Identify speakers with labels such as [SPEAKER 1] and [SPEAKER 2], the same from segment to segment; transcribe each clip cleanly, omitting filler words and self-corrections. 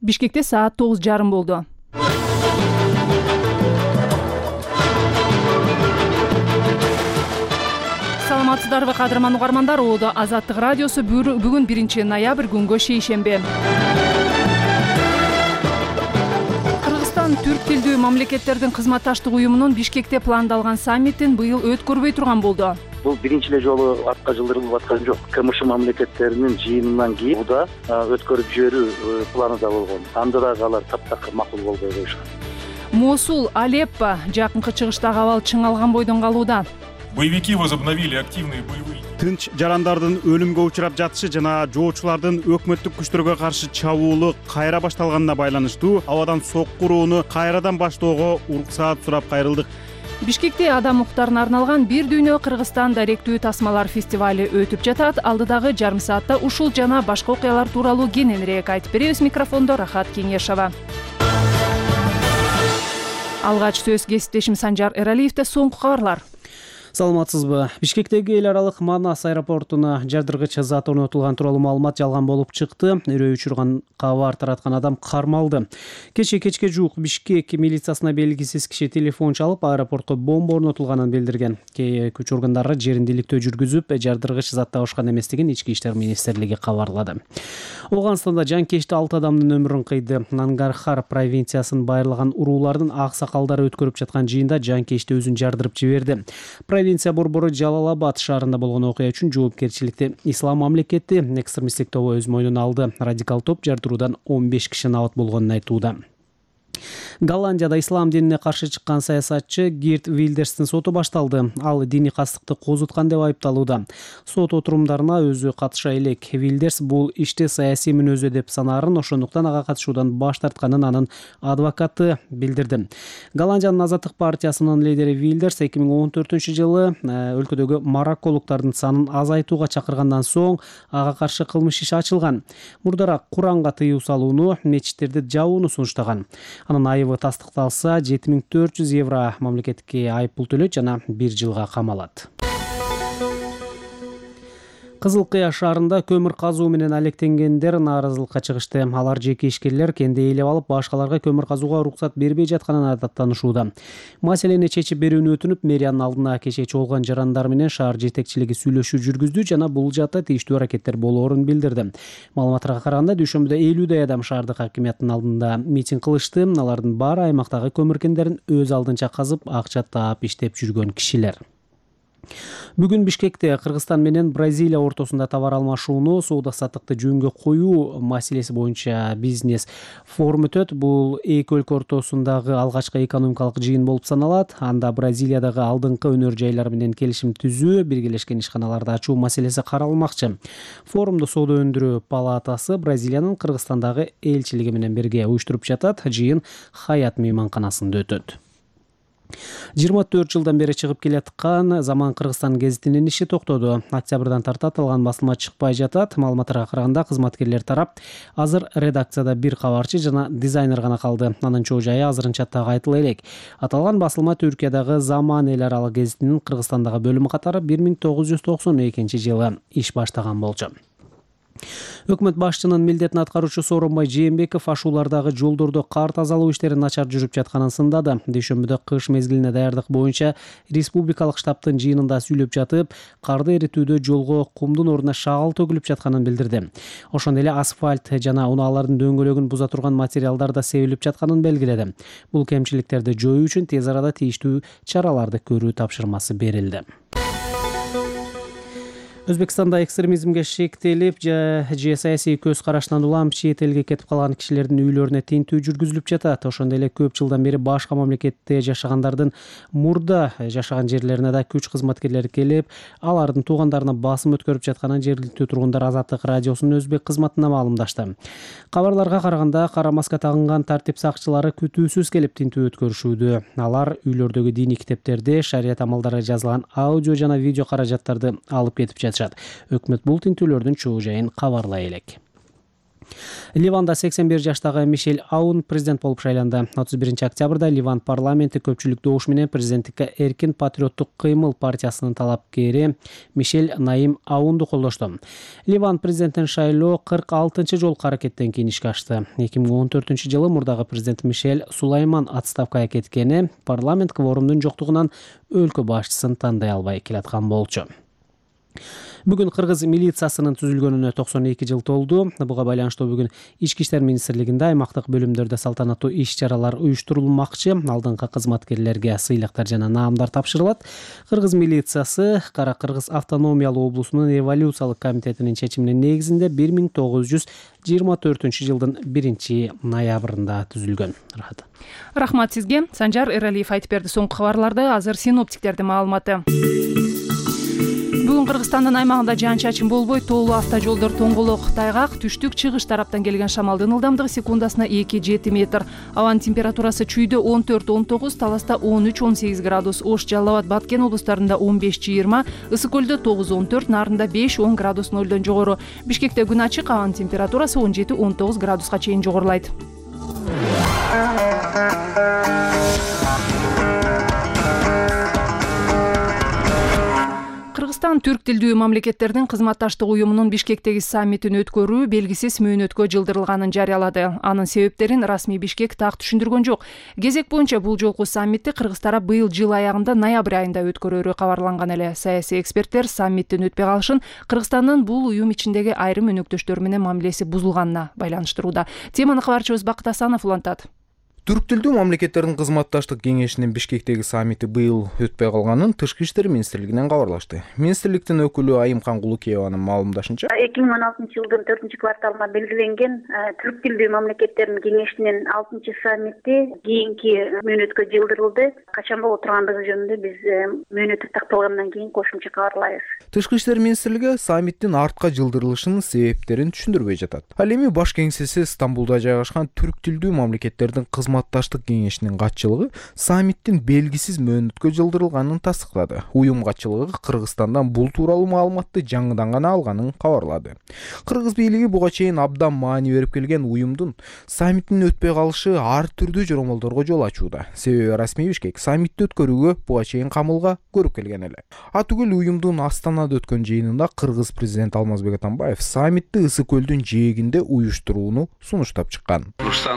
[SPEAKER 1] Бишкекте саат 9:30 болду. Саламатсыздарбы кадырман угармандар, Оодо Азаттык радиосу бүгүн 1 ноябрь күнгө шейшембе. Кыргызстан түрк тилдүү мамлекеттердин кызматташтык уюмунун Бишкекте пландалган саммитин быйыл өткөрбөй турган болду.
[SPEAKER 2] Бул биринчи эле жолу артка жылдырылып аткан жок. КМШ мамлекеттеринин жыйынынан кийин уда өткөрүп жиберүү планы да болгон. Анда дагы алар таптакыр макул болбой коюшкан.
[SPEAKER 1] Мосул, Алеппо, жакынкы чыгыштагы абал чыңалган бойдон калууда.
[SPEAKER 3] Боевики возобновили активные боевые.
[SPEAKER 4] Тынч жарандардын өлүмгө учурап жатышы жана жоочулардын өкмөттүк күчтөргө каршы чабуулу кайра башталганына байланыштуу абадан сокку урууну кайрадан баштоого уруксаат сурап кайрылдык.
[SPEAKER 1] Бишкекте адам укуктарына арналган Бир дүйнө Кыргызстан даректүү тасмалар фестивали өтүп жатат. Алдыдагы жарым саатта ушул жана башка окуялар тууралуу кененирээк айтып беребиз. Микрофондо Рахат Кеңешова. Алгач сөз кесиптешим Санжар Эралиевде. Соңку кабарлар.
[SPEAKER 5] Саламатсызбы. Бишкектеги эл аралык Манас аэропортуна жардыргыч зат орнотулган тууралуу маалымат жалган болуп чыкты. Үрөй учурган кабар тараткан адам кармалды. Кечке жуук Бишкек милициясына белгисиз киши телефон чалып, аэропортко бомба орнотулганын билдирген. Күч органдары жерин иликтөө жүргүзүп, жардыргыч зат табышкан эместигин Ички иштер министрлиги кабарлады. Оганстанда жанкечти 6 адамдын өмүрүн кыйды. Нангархар провинциясын байырлаган уруулардын аксакалдары өткөрүп жаткан жыйында жанкечти өзүн жардырып жиберди. Провинция борбору Жалалабад шаарында болгон окуя үчүн жоопкерчиликти Ислам мамлекети экстремисттик тобу өз мойнуна алды. Радикал топ жардыруудан 15 киши набат болгонун айтууда. Голландияда ислам динине каршы чыккан саясатчы Гирт Вилдерстин соту башталды. Ал диний кастыкты козуткан деп айыпталууда. Сот отурумдарына өзү катыша элек. Вилдерс бул ишти саясий мүнөзү деп санаарын, ошондуктан ага катышуудан баш тартканын анын адвокаты билдирди. Голландиянын Азаттык партиясынын лидери Вилдерс 2014-жылы өлкөдөгү марокколуктардын санын азайтууга чакыргандан соң ага каршы кылмыш иши ачылган. Мурдараак Куранга тыюу салууну, мечиттерди жабууну сунуштаган. Анын айыбы тастыкталса 7400 евро мамлекетке айыппул төлөйт жана 1 жылга камалат. Кызыл Кыя шаарында көмүр казуу менен алектенгендер нааразылыкка чыгышты. Алар жеке ишкерлер кенде ээлеп алып, башкаларга көмүр казууга уруксат бербей жатканын адаттанышууда. Маселени чечип берүүнү өтүнүп, мэриянын алдына кечээ чогулган жарандар менен шаар жетекчилиги сүйлөшүү жүргүздү жана бул жаатта тийиштүү аракеттер болоорун билдирди. Маалыматка караганда, дүйшөмбүдө 50 адам шаардык хакимияттын алдында митинг кылышты. Алардын баары аймактагы көмүр кендерин өз алдынча казып, акча таап иштеп жүргөн кишилер. Бүгүн Бишкекте Кыргызстан менен Бразилия ортосунда товар алмашууну, соода-саттыкты жөнгө коюу маселеси боюнча бизнес форум өтөт. Бул эки өлкө ортосундагы алгачкы экономикалык жыйын болуп саналат. Анда Бразилиядагы алдыңкы өнөр жайлар менен келишим түзүү, биргелешкен ишканаларды ачуу маселеси каралмакчы. Форумду Соода өндүрүү палатасы Бразилиянын Кыргызстандагы элчилиги менен бирге уюштуруп жатат. Жыйын Хаят мейманканасында өтөт. 24 жылдан бери чыгып келаткан Заман Кыргызстан гезитинин иши токтоду. Октябрдан тарта аталган басылма чыкпай жатат. Маалыматтарга караганда, кызматкерлер тарап азыр редакцияда бир кабарчы жана дизайнер гана калды. Анын чоо жайы азырынча так айтыла элек. Аталган басылма Түркиядагы Заман эл аралык гезитинин Кыргызстандагы бөлүмү катары 1992-жылы иш баштаган болчу. Өкмөт башчынын милдетин аткаруучу Сооронбай Жээнбеков ашуулардагы жолдордо кар тазалоо иштери начар жүрүп жатканын сындады. Дүйшөмбүдө кыш мезгилине даярдык боюнча республикалык штабтын жыйынында сүйлөп жатып, карды эритүүдө жолго кумдун ордуна шагал төгүлүп жатканын билдирди. Ошондой эле асфальт жана унаалардын дөңгөлөгүн буза турган материалдар да себилип жатканын белгиледи. Бул кемчиликтерди жоюу үчүн тез арада тийиштүү чараларды көрүү тапшырмасы берилди. Өзбекстанда экстремизмге шектелип же саясий көз карашынан улам чет элге кетип калган кишилердин үйлөрүнө тинтүү жүргүзүлүп жатат. Ошондой эле көп жылдан бери башка мамлекетте жашагандардын мурда жашаган жерлерине да күч кызматкерлери келип, алардын туугандарына басым өткөрүп жатканын жергиликтүү тургундар Азаттык радиосунун өзбек кызматына маалымдашты. Кабарларга караганда, кара маска тагынган тартип сакчылары күтүүсүз келип тинтүү өткөрүшүүдө. Алар үйлөрдөгү диний китептерди, шарият амалдары жазылган аудио жана видео каражаттарды алып кетип жатышат. Өкмөт бул тинтүүлөрдүн чоо жайын кабарлай элек. Ливанда 81 жаштагы Мишель Аун президент болуп шайланды. 31 октябрда Ливан парламенти көпчүлүк добуш менен президенттикке Эркин патриоттук кыймыл партиясынын талапкери Мишель Наим Аунду колдошту. Ливан президентин шайлоо 46 жолку аракеттен кийин ишке ашты. 2014 жылы мурдагы президент Мишель Сулайман отставкага кеткени парламент кворумдун жоктугунан өлкө башчысын тандай албай келаткан болчу. Бүгүн кыргыз милициясынын түзүлгөнүнө 92 жыл толду. Буга байланыштуу бүгүн Ички иштер министрлигинде аймактык бөлүмдөрдө салтанаттуу иш-чаралар уюштурулмакчы. Алдыңкы кызматкерлерге сыйлыктар жана наамдар тапшырылат. Кыргыз милициясы Кара Кыргыз автономиялуу облусунун революциялык комитетинин чечиминин негизинде 1924 жылдын 1-ноябрында түзүлгөн.
[SPEAKER 1] Рахмат сизге. Санжар Эралиев айтып берди. Соңку кабарларды азыр синоптиктердин маалыматы. Бүгүн Кыргызстандын аймагында жаан-чачын болбой, тоолуу автожолдор тоңголок, тайгак, түштүк-чыгыш тараптан келген шамалдын ылдамдыгы секундасына 2-7 метр. Абанын температурасы Чүйдө 14-19, Таласта 13-18 градус, Ош, Жалал Абад, Баткен облустарында 15-20, Ысык көлдө 9-14, Нарында 5-10 градус нөлдөн жогору. Бишкекте күн ачык, абанын температурасы 17-19 градуска чейин жогорулайт. Кыргызстан түрк тилдүү мамлекеттердин кызматташтык уюмунун Бишкектеги саммитин өткөрүү белгисиз мөөнөткө жылдырылганын жарыялады. Анын себептерин расмий Бишкек так түшүндүргөн жок. Кезек боюнча бул жолку саммитти Кыргыз тарап быйыл жыл аягында ноябрь айында өткөрөрү кабарланган эле. Саясий эксперттер саммиттин өтпөй калышын Кыргызстандын бул уюм ичиндеги айрым өнөктөштөр менен мамилеси бузулганына байланыштырууда. Теманы кабарчыбыз Бакыт Асанов улантат.
[SPEAKER 6] Түрк тилдүү мамлекеттердин кызматташтык кеңешинин Бишкектеги саммити быйыл өтпөй калганын Тышкы иштер министрлигинен кабарлашты. Министрликтин өкүлү Айымкан Кулукееванын маалымдашынча,
[SPEAKER 7] 2016 жылдын 4-кварталына белгиленген түрк тилдүү мамлекеттердин кеңешинин 6 саммити кийинки мөөнөткө жылдырылды. Качан боло тургандыгы жөнүндө биз мөөнөт такталгандан кийин кошумча кабарлайбыз.
[SPEAKER 6] Тышкы иштер министрлиги саммиттин артка жылдырылышынын себептерин түшүндүрбөй жатат. Ал эми баш кеңсеси Стамбулда жайгашкан түрк тилдүү мамлекеттердин кызматташтык кеңешинин катчылыгы саммиттин белгисиз мөөнөткө жылдырылганын тастыктады. Уюм катчылыгы Кыргызстандан бул тууралуу маалыматты жаңыдан гана алганын кабарлады. Кыргыз бийлиги буга чейин абдан маани берип келген уюмдун саммиттин өтпөй калышы ар түрдүү жоромолдорго жол ачууда. Себеби расмий Бишкек саммитти өткөрүүгө буга чейин камылга көрүп келген эле. Атүгүл уюмдун Астанада өткөн жыйынында Кыргыз президенти Алмазбек Атамбаев саммитти Ысык көлдүн жээгинде уюштурууну сунуштап чыккан.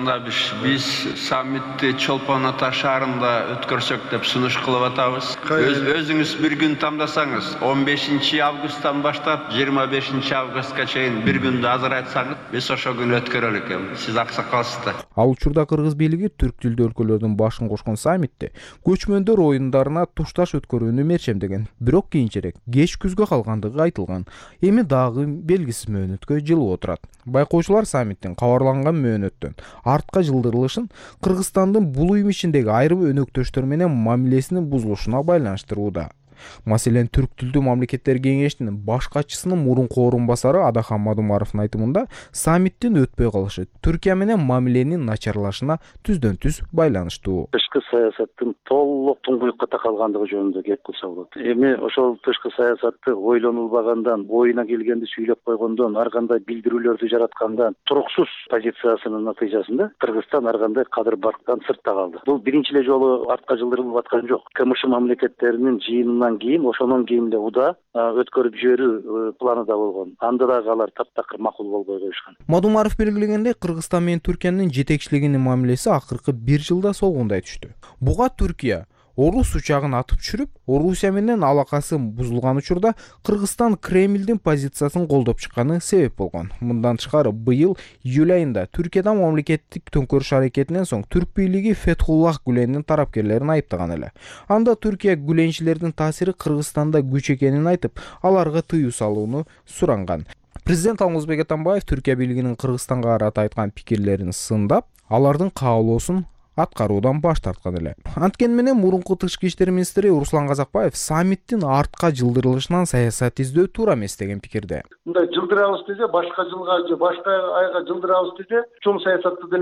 [SPEAKER 8] Биз саммитти Чолпон Ата шаарында өткөрсөк деп сунуш кылып атабыз. Өзүңүз бир күн тандасаңыз, 15 августтан баштап 25 августка чейин бир күндү азырайтсаңыз, биз ошол күнү өткөрөлүк. Сиз аксакалсыздар.
[SPEAKER 6] Ал учурда Кыргыз бийлиги түрк тилдүү өлкөлөрдүн башын кошкон саммитте көчмөндөр оюндарына тушташ өткөрүүнү мерчемдеген. Бирок кийинчерээк кеч күзгө калгандыгы айтылган. Эми дагы белгисиз мөөнөткө жылып отурат. Байкоочулар саммиттин кабарланган мөөнөттөн артка жылдырылышын Кыргызстандын бул уюм ичиндеги айрым өнөктөштөр менен мамилесинин бузулушуна байланыштырууда. Маселен, түрк тилдүү мамлекеттер кеңешинин баш катчысынын мурунку орун басары Адахан Мадумаровдун айтымында саммиттин өтпөй калышы Түркия менен мамиленин начарлашына түздөн-түз байланыштуу.
[SPEAKER 2] Тышкы саясаттын толук туңгуюкка такалгандыгы жөнүндө кеп кылса болот. Эми ошол тышкы саясатты ойлонулбагандан, оюна келгенди сүйлөп койгондон, ар кандай билдирүүлөрдү жараткандан, туруксуз позициясынын натыйжасында Кыргызстан ар кандай кадыр барктан сыртта калды. Бул биринчи эле жолу артка жылдырылып аткан жок. КМШ мамлекеттеринин жыйынынан кийин ошонун кийин УДА өткөрүп жиберүү планы да болгон. Анда дагы алар таптакыр макул болбой коюшкан.
[SPEAKER 6] Мадумаров белгилегендей, Кыргызстан менен Түркиянын жетекчилигинин мамилеси акыркы бир жылда солгундай түштү. Буга Түркия орус учагын атып түшүрүп, Орусия менен алакасы бузулган учурда Кыргызстан Кремлдин позициясын колдоп чыкканы себеп болгон. Мындан тышкары быйыл июль айында Түркияда мамлекеттик төңкөрүш аракетинен соң түрк бийлиги Фетхуллах Гүлендин тарапкерлерин айыптаган эле. Анда Түркия гүленчилердин таасири Кыргызстанда күч экенин айтып, аларга тыюу салууну суранган. Президент Алмазбек Атамбаев Түркия бийлигинин Кыргызстанга карата айткан пикирлерин сындап, алардын каалоосун аткаруудан баш тарткан эле. Анткени менен мурунку тышкы иштер министри Руслан Казакбаев саммиттин артка жылдырылышынан саясат издөө туура эмес деген пикирде.
[SPEAKER 9] Мындай жылдырабыз десе, башка жылга же башка айга жылдырабыз десе, чоң саясатты деле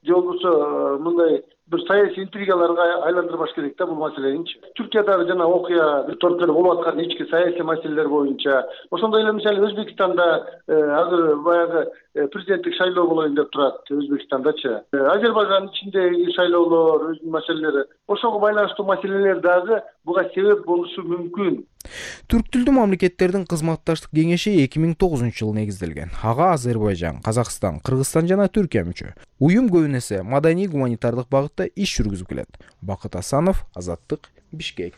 [SPEAKER 2] же болбосо мындай bir саясий интригаларга айландырбаш керек да бул маселеничи. Түркиядагы жана окуя торткода болуп аткан ички саясий маселелер боюнча, ошондой эле мисалы Өзбекстанда азыр баягы президенттик шайлоо болоюн деп турат Өзбекстандачы. Азербайжандын ичиндеги шайлоолор, өзүнүн маселелери, ошого байланыштуу маселелер дагы буга себеп болушу мүмкүн.
[SPEAKER 6] Түрк тилдүү мамлекеттердин кызматташтык кеңеши 2009-жылы негизделген. Ага Азербайжан, Казакстан, Кыргызстан жана Түркия мүчө. Уюм көбүн эсе маданий гуманитардык багытта иш жүргүзүп келет. Бакыт Асанов, Азаттык, Бишкек.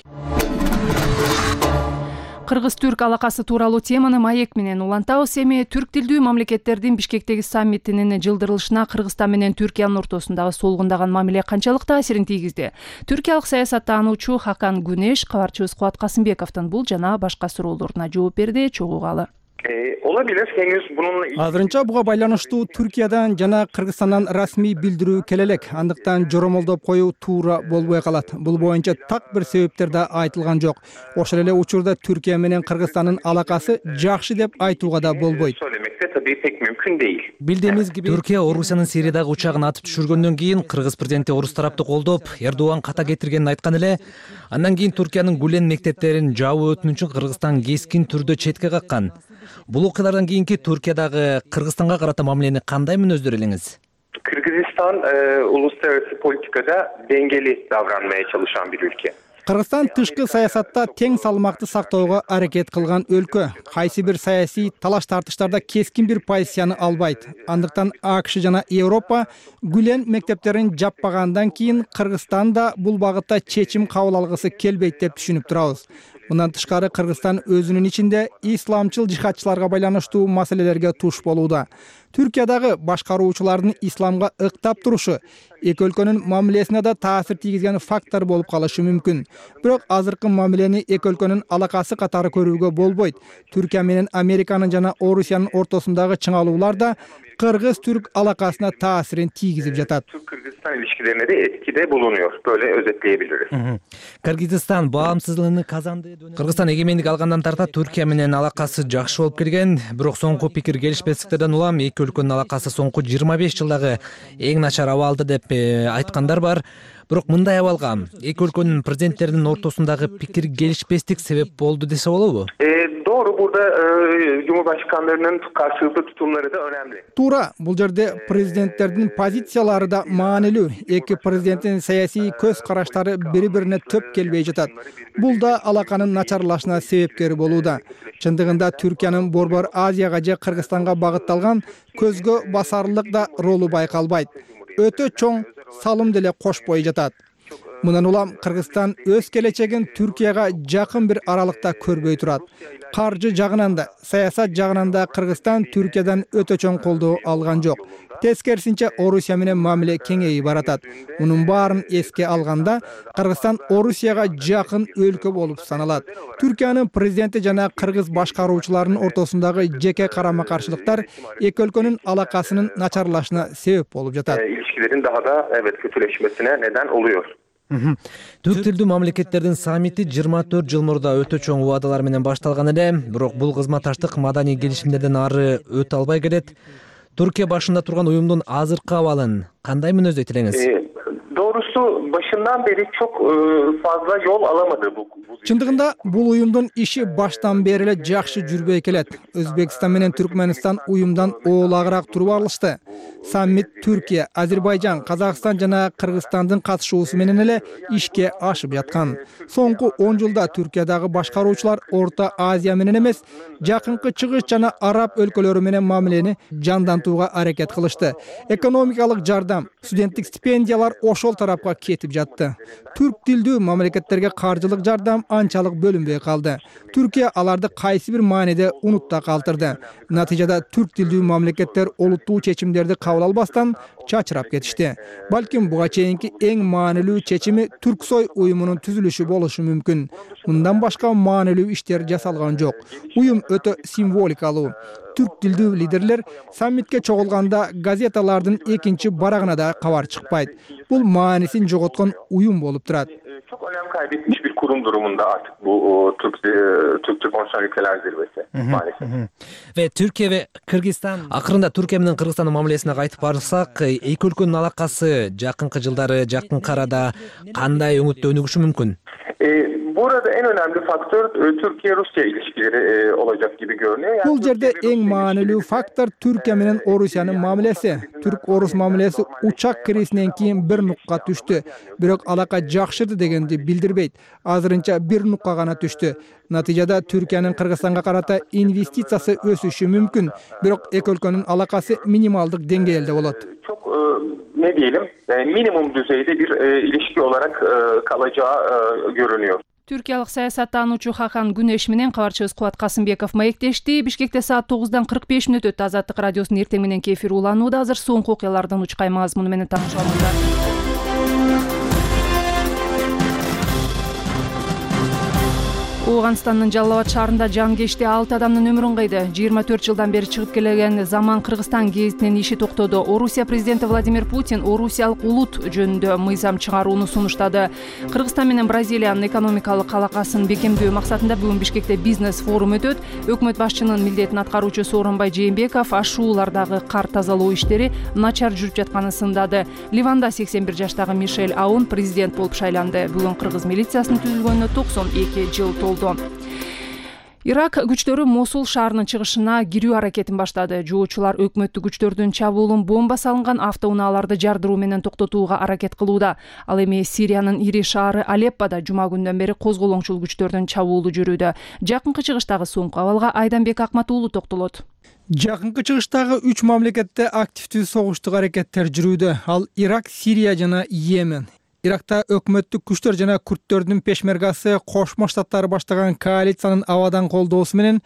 [SPEAKER 1] Кыргыз-түрк алакасы тууралуу теманы маек менен улантабыз. Эми түрк тилдүү мамлекеттердин Бишкектеги саммитинин жылдырылышына Кыргызстан менен Түркиянын ортосундагы солгундаган мамиле канчалык таасирин тийгизди? Түркиялык саясаттануучу Хакан Гүнеш кабарчыбыз Кубат Касымбековдон бул жана башка суроолоруна жооп берди. Чогуу калы.
[SPEAKER 9] Olabilir. Henüz bununla
[SPEAKER 10] Азырынча буга байланыштуу Түркиядан жана Кыргызстандан расмий билдирүү келе элек. Андыктан жоромолдоп коюу туура болбой калат. Бул боюнча так бир себептер да айтылган жок. Ошол эле учурда Түркия менен Кыргызстандын алакасы жакшы деп айтууга да болбойт.
[SPEAKER 9] söylemekte tabii pek mümkün değil.
[SPEAKER 10] Билдигиңиз gibi
[SPEAKER 11] Түркия Орусиянын Сириядагы учагын атып түшүргөндөн кийин Кыргыз президенти орус тарапты колдоп, Эрдоган ката кетиргенин айткан эле. Андан кийин Түркиянын Гүлен мектептерин жабуу өтүнүчүн Кыргызстан кескин түрдө четке каккан. Бул окуялардан кийинки Түркиядагы Кыргызстанга карата мамилени кандай мүнөздөр элеңиз?
[SPEAKER 9] Kırgızistan uluslararası politikada dengeli davranmaya çalışan bir ülke.
[SPEAKER 10] Кыргызстан тышкы саясатта тең салмакты сактоого аракет кылган өлкө. Кайсы бир саясий талаш тартыштарда кескин бир позицияны албайт. Андыктан АКШ жана Европа Гүлен мектептерин жаппагандан кийин Кыргызстан да бул багытта чечим кабыл алгысы келбейт деп түшүнүп турабыз. Мындан тышкары Кыргызстан өзүнүн ичинде исламчыл жихадчыларга байланыштуу маселелерге туш болууда. Түркиядагы башкаруучулардын исламга ыктап турушу эки өлкөнүн мамилесине да таасир тийгизген фактор болуп калышы мүмкүн. Бирок азыркы мамилени эки өлкөнүн алакасы катары көрүүгө болбойт. Түркия менен Американын жана Орусиянын ортосундагы чыңалуулар да Kırgız-Türk alakasına tasirin тийгизип жатат.
[SPEAKER 9] Türk-Kırgızistan ilişkilerine de etkide bulunuyor. Böyle özetleyebiliriz.
[SPEAKER 11] Кыргызстан баамсыздыгын казанды. Кыргызстан эгемендик алгандан тарта Түркия менен алакасы жакшы болуп келген, бирок соңку пикир келишпестиктерден улам эки өлкөнүн алакасы соңку 25 жылдагы эң начар абалда деп айткандар бар. Бирок мындай абалга эки өлкөнүн президенттеринин ортосундагы пикир келишпестик себеп болду десе болобу?
[SPEAKER 9] Doğru, burada Cumhurbaşkanlarının karşılıklı tutumları da önemli.
[SPEAKER 10] Тура, бул жерде президенттердин позициялары да маанилүү. Эки президенттин саясий көз караштары бири-бирине төп келбей жатат. Бул да алаканын начарлашына себепкер болууда. Чындыгында Түркиянын Борбор Азияга же Кыргызстанга багытталган көзгө басарлык да ролу байкалбайт. Өтө чоң салым деле кошпой жатат. Мындан улам Кыргызстан өз келечегин Түркияга жакын бир аралыкта көрбөй турат. Каржы жагынан да, саясат жагынан да Кыргызстан Түркиядан өтө чоң колдоо алган жок. Тескерисинче Орусия менен мамиле кеңейип баратат. Мунун баарын эске алганда Кыргызстан Орусияга жакын өлкө болуп саналат. Түркиянын президенти жана кыргыз башкаруучуларынын ортосундагы жеке карама-каршылыктар эки өлкөнүн алакасынын начарлашына себеп болуп жатат.
[SPEAKER 9] İlişkilerin daha da kötüleşmesine neden oluyor.
[SPEAKER 11] Түрк тилдүү мамлекеттердин саммити 24 жыл мурда өтө чоң убадалар менен башталган эле, бирок бул кызматташтык маданий келишимдерден ары өтө албай келет. Түркия башында турган уюмдун азыркы абалын кандай мүнөздөйт элеңиз?
[SPEAKER 9] Doğrusu başından beri çok fazla yol alamadı bu.
[SPEAKER 10] Чындыгында бул уюмдун иши баштан бери эле жакшы жүрбөй келет. Өзбекстан менен Түркмөнстан уюмдан оолагыраак туруп алышты. Саммит Түркия, Азербайжан, Казакстан жана Кыргызстандын катышуусу менен эле ишке ашып жаткан. Соңку 10 жылда Түркиядагы башкаруучулар Орто Азия менен эмес, жакынкы чыгыш жана араб өлкөлөрү менен мамилени жандантууга аракет кылышты. Экономикалык жардам, студенттик стипендиялар ошол тарапка кетип жатты. Түрк тилдүү мамлекеттерге каржылык жардам анчалык бөлүнбөй калды. Түркия аларды кайсы бир мааниде унутта калтырды. Натыйжада түрк тилдүү мамлекеттер олуттуу чечимдерди кабыл албастан чачырап кетишти. Балким буга чейинки эң маанилүү чечими Түрксой уюмунун түзүлүшү болушу мүмкүн. Мындан башка маанилүү иштер жасалган жок. Уюм өтө символикалуу. Түрк тилдүү лидерлер саммитке чогулганда газеталардын экинчи барагына да кабар чыкпайт. Бул маанисин жоготкон уюм болуп турат.
[SPEAKER 9] Çok önem kaybetmiş bir kurum durumunda artık bu Türk Konuşan Ülkeler Zirvesi maalesef.
[SPEAKER 11] Ve Türkiye ve Kırgızstan akırında Türkiye менен Кыргызстандын мамилесине кайтып барсак, эки өлкөнүн алакасы жакынкы жылдары жакынкы арада кандай өңүттө өнүгүшү мүмкүн?
[SPEAKER 9] Burada en önemli faktör Türkiye-Rusya ilişkileri olacak gibi görünüyor.
[SPEAKER 10] Бул жерде эң маанилүү фактор Түркия менен Орусиянын мамилеси. Түрк-Орус мамилеси учак киресинен кийин бир нукка түштү. Бирок алака жакшырды дегенди билдирбейт. Азырынча бир нукка гана түштү. Натыйжада Түркиянын Кыргызстанга карата инвестициясы өсүшү мүмкүн. Бирок эки өлкөнүн алакасы минималдык деңгээлде болот.
[SPEAKER 9] Çok ne diyelim minimum düzeyde bir ilişki olarak kalacağı görünüyor.
[SPEAKER 1] Түркиялык саясаттануучу Хакан Күнеш менен кабарчыбыз Кубат Касымбеков маектешти. Бишкекте саат 9:45 өттү. Азаттык радиосунун эртең мененки эфир уланууда. Азыр соңку окуялардын учкай мазмуну менен таанышабыздар. Ооганстандын Жалал Абад шаарында жан кечти 6 адамдын өмүрүн кыйды. 24 жылдан бери чыгып келген Заман Кыргызстан гезитинин иши токтоду. Орусия президенти Владимир Путин орусиялык улут жөнүндө мыйзам чыгарууну сунуштады. Кыргызстан менен Бразилиянын экономикалык алакасын бекемдөө максатында бүгүн Бишкекте бизнес форум өтөт. Өкмөт башчынын милдетин аткаруучу Сооронбай Жээнбеков ашуулардагы кар тазалоо иштери начар жүрүп жатканын сындады. Ливанда 81 жаштагы Мишель Аун президент болуп шайланды. Бүгүн кыргыз милициясынын түзүлгөнүнө 92 жыл толду. Ирак күчтөрү Мосул шаарынын чыгышына кирүү аракетин баштады. Жоочулар өкмөттүк күчтөрдүн чабуулун бомба салынган автоунааларды жардыруу менен токтотууга аракет кылууда. Ал эми Сириянын ири шаары Алеппода жума күндөн бери козголоңчул күчтөрдүн чабуулу жүрүүдө. Жакынкы чыгыштагы соңку абалга Айданбек Акматуулу токтолот.
[SPEAKER 10] Жакынкы чыгыштагы 3 мамлекетте активдүү согуштук аракеттер жүрүүдө. Ал Ирак, Сирия жана Йемен. Иракта өкмөттүк күчтөр жана күрттөрдүн пешмергасы Кошмо Штаттары баштаган коалициянын абадан колдоосу менен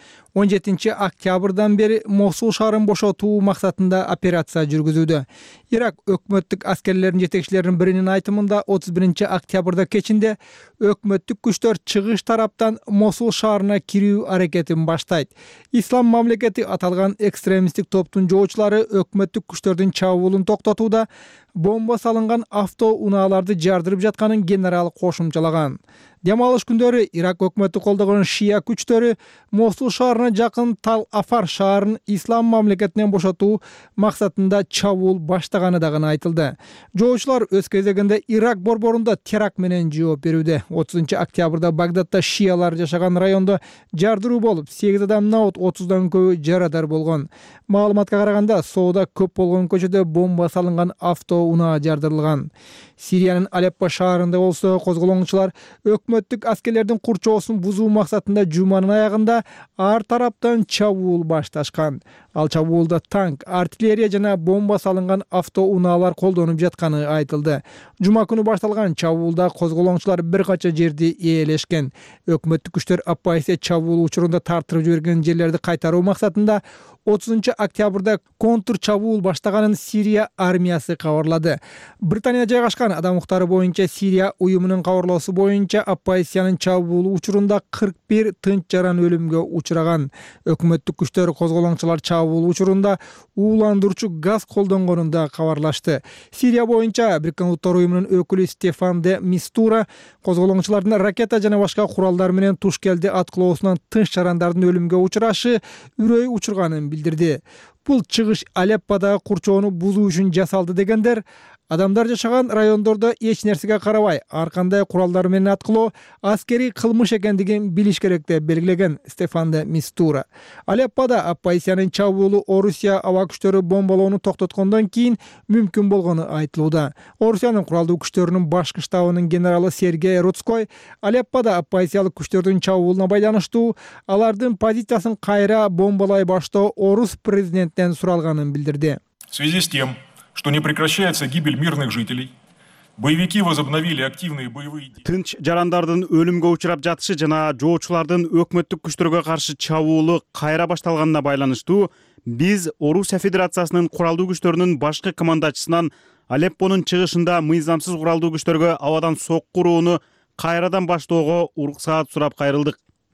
[SPEAKER 10] 17 октябрдан бери Мосул шаарын бошотуу максатында операция жүргүзүүдө. Ирак өкмөттүк аскерлеринин жетекчилеринин биринин айтымында 31 октябрда кечинде өкмөттүк күчтөр чыгыш тараптан Мосул шаарына кирүү аракетин баштайт. Ислам мамлекети аталган экстремисттик топтун жоочулары өкмөттүк күчтөрдүн чабуулун токтотууда бомба салынган автоунааларды жардырып жатканын генерал кошумчалаган. Дем алыш күндөрү Ирак өкмөтү колдогон шия күчтөрү Мосул шаарына жакын Тал-Афар шаарын ислам мамлекетинен бошотуу максатында чабуул баштаганы дагы айтылды. Жоочулар өз кезегинде Ирак борборунда теракт менен жооп берүүдө. 30 октябрда Багдадда шиялар жашаган райондо жардыруу болуп, 8 адам наут, 30дан көбү жарадар болгон. Маалыматка караганда, соода көп болгон көчөдө бомба салынган автоунаа жардырылган. Сириянын Алеппо шаарында болсо козголоңчулар өкмөттүк аскерлердин курчоосун бузуу максатында жуманын аягында ар тараптан чабуул башташкан. Ал чабуулда танк, артиллерия жана бомба салынган автоунаалар колдонуп жатканы айтылды. Жума күнү башталган чабуулда козголоңчулар бир кача жерди ээлешкен. Өкмөттүк күчтөр оппозиция чабуул учурунда тартырып жиберген жерлерди кайтаруу максатында 30 октябрда контур чабуул баштаганын Сирия армиясы кабарлады. Британияда жайгашкан адам укуктары боюнча Сирия уюмунун кабарлоосу боюнча оппозициянын чабуулу учурунда 41 тынч жаран өлүмгө учураган. Өкмөттүк күчтөр козголоңчулар чабуул учурунда ууландыруучу газ колдонгонун да кабарлашты. Сирия боюнча Бириккен Улуттар уюмунун өкүлү Стефан де Мистура козголоңчулардын ракета жана башка куралдар менен туш келди аткылоосунан тынч жарандардын өлүмгө учурашы үрөй учурганын билдирди. Бул чыгыш Алепподагы курчоону бузуу үчүн жасалды дегендер адамдар жашаган райондордо эч нерсеге карабай ар кандай куралдар менен аткылоо аскерий кылмыш экендигин билиш керек деп белгилеген Стефан де Мистура. Алеппода оппозициянын чабуулу Орусия аба күчтөрү бомбалоону токтоткондон кийин мүмкүн болгону айтылууда. Орусиянын куралдуу күчтөрүнүн башкы штабынын генералы Сергей Рудской Алеппода оппозициялык күчтөрдүн чабуулуна байланыштуу алардын позициясын кайра бомбалай баштоо орус президентинен суралганын билдирди.
[SPEAKER 3] В связи с тем, что не прекращается гибель мирных жителей, боевики возобновили активные боевые действия.
[SPEAKER 4] Тынч жарандардын өлүмгө учурап жатышы жана жоочулардын өкмөттүк күчтөргө каршы чабуулу кайра башталганына байланыштуу биз Орусия Федерациясынын куралдуу күчтөрүнүн башкы командачысынан Алеппонун чыгышында мыйзамсыз куралдуу күчтөргө абадан сокку урууну кайрадан баштоого уруксаат сурап кайрылдык.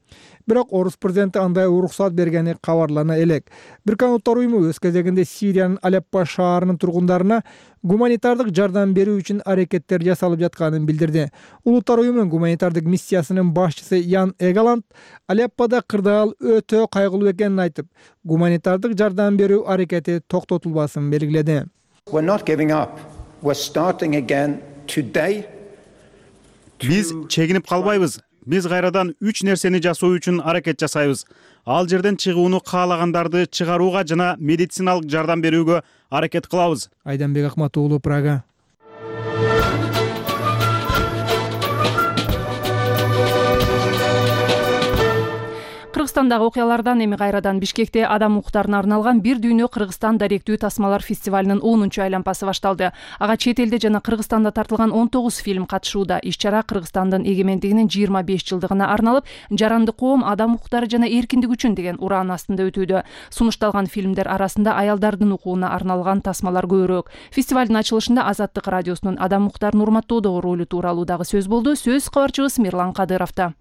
[SPEAKER 10] бирок орус президенти андай уруксат бергени кабарлана элек. Бириккен Улуттар уюму өз кезегинде Сириянын Алеппо шаарынын тургундарына гуманитардык жардам берүү үчүн аракеттер жасалып жатканын билдирди. Улуттар уюмунун гуманитардык миссиясынын башчысы Ян Эгаланд Алеппода кырдаал өтө кайгылуу экенин айтып, гуманитардык жардам берүү аракети токтотулбасын белгиледи.
[SPEAKER 4] Биз чегинип калбайбыз. Биз кайрадан 3 нерсени жасоо үчүн аракет жасайбыз. Ал жерден чыгууну каалагандарды чыгарууга жана медициналык жардам берүүгө аракет кылабыз.
[SPEAKER 10] Айданбек Акмат уулу, Прага.
[SPEAKER 1] Кыргызстандагы окуялардан эми кайрадан Бишкекте адам укуктарына арналган Бир дүйнө Кыргызстан даректүү тасмалар фестивалынын 10-чу айланпасы башталды. Ага чет элде жана Кыргызстанда тартылган 19 фильм катышууда. Иш-чара Кыргызстандын эгемендигинин 25 жылдыгына арналып, жаранды коом адам укуктары жана эркиндик үчүн деген ураан астында өтүүдө. Сунушталган фильмдер арасында аялдардын укугуна арналган тасмалар көбүрөөк. Фестивалдын ачылышында Азаттык радиосунун адам укуктарын урматтоодогу ролу тууралуу дагы сөз болду. Сөз кабарчыбыз Мирлан Кадыровдо.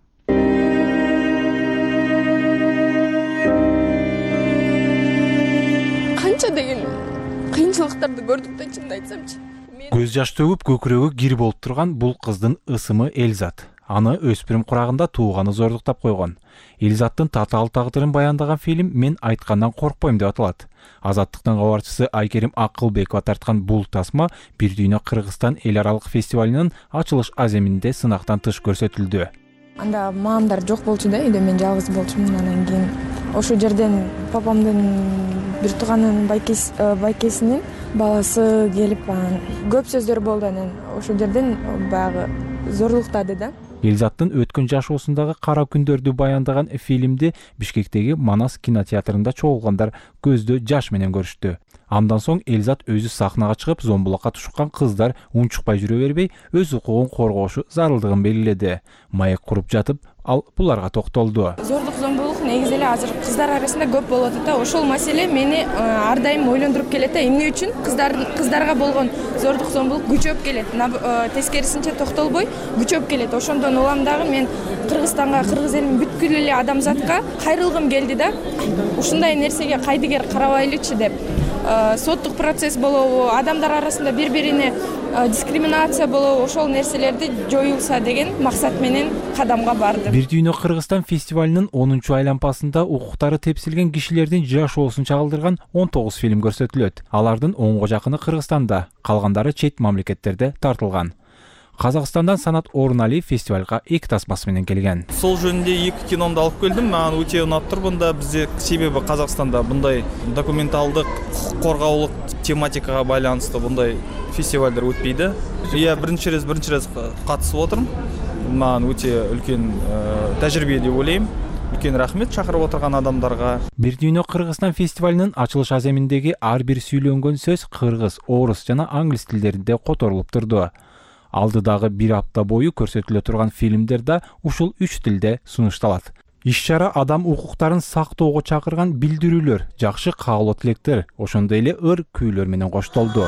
[SPEAKER 12] Деген кыйынчылыктарды көрдүк да, чынын айтсамчы.
[SPEAKER 13] Көз жаш төгүп көкүрөгү кир болуп турган бул кыздын ысымы Элизат. Аны өспүрүм курагында тууганы зордуктап койгон. Элизаттын татаал тагдырын баяндаган фильм «Мен айткандан коркпойм» деп аталат. Азаттыктын кабарчысы Айкерим Акылбекова тарткан бул тасма Бир дүйнө Кыргызстан эл аралык фестивалынын ачылыш аземинде сынактан тыш көрсөтүлдү.
[SPEAKER 12] Анда мамамдар жок болчу да, үйдө мен жалгыз болчумун. Анан кийин ошол жерден папамдын бир тууганын байкесинин баласы келип, көп сөздөр болду. Анан ошол жерден баягы зорлуктады да.
[SPEAKER 13] Элизаттын өткөн жашоосундагы кара күндөрдү баяндаган фильмди Бишкектеги Манас кинотеатрында чогулгандар көздө жаш менен көрүштү. Андан соң Элизат өзү сахнага чыгып, зомбулукка тушуккан кыздар унчукпай жүрө бербей, өз укугун коргошу зарылдыгын белгиледи. Маек куруп жатып, ал буларга токтолду.
[SPEAKER 12] Зордук, зомбулук негизи эле азыр кыздар арасында көп болуп атат да. Ошол маселе мени ар дайым ойлондуруп келет да. Эмне үчүн кыздарга болгон зордук, зомбулук күчөп келет. Тескерисинче токтолбой күчөп келет. Ошондон улам дагы мен Кыргызстанга, кыргыз элинин бүткүл эле адамзатка кайрылгым келди да. Ушундай нерсеге кайдыгер карабайлычы деп. Соттук процесс болобу, адамдар арасында бири-бирине дискриминация болобу, ошол нерселерди жоюлса деген максат менен кадамга барды.
[SPEAKER 13] Бир дүйнө Кыргызстан фестивалынын 10-чу айланпасында укуктары тепсилген кишилердин жашоосун чагылдырган 19 фильм көрсөтүлөт. Алардын 10го жакыны Кыргызстанда, калгандары чет мамлекеттерде тартылган. Казакстандан Санат Оруналиев фестивалга 2 тасмасы менен келген.
[SPEAKER 14] Сол жөнүндө 2 киномду алып келдим. Мага өтө унап турбун да. Бизде себеби Казакстанда мындай документалдык, коргоолук тематикага байланыштуу мындай фестивалдар өтпөйдү. Биринчи раз катышып отурум. Мага өтө үлкөн тажрыйба деп ойлойм. Үлкен рахмет чакырып отурган адамдарга.
[SPEAKER 13] Бир дүйнө Кыргызстан фестивалынын ачылыш аземиндеги ар бир сүйлөнгөн сөз кыргыз, орус жана англис тилдеринде которулуп турду. Алдыдагы 1 апта бою көрсөтүлө турган фильмдер да ушул 3 тилде сунушталат. Иш-чара адам укуктарын сактоого чакырган билдирүүлөр, жакшы каалоо тилектер, ошондой эле ыр күүлөр менен коштолду.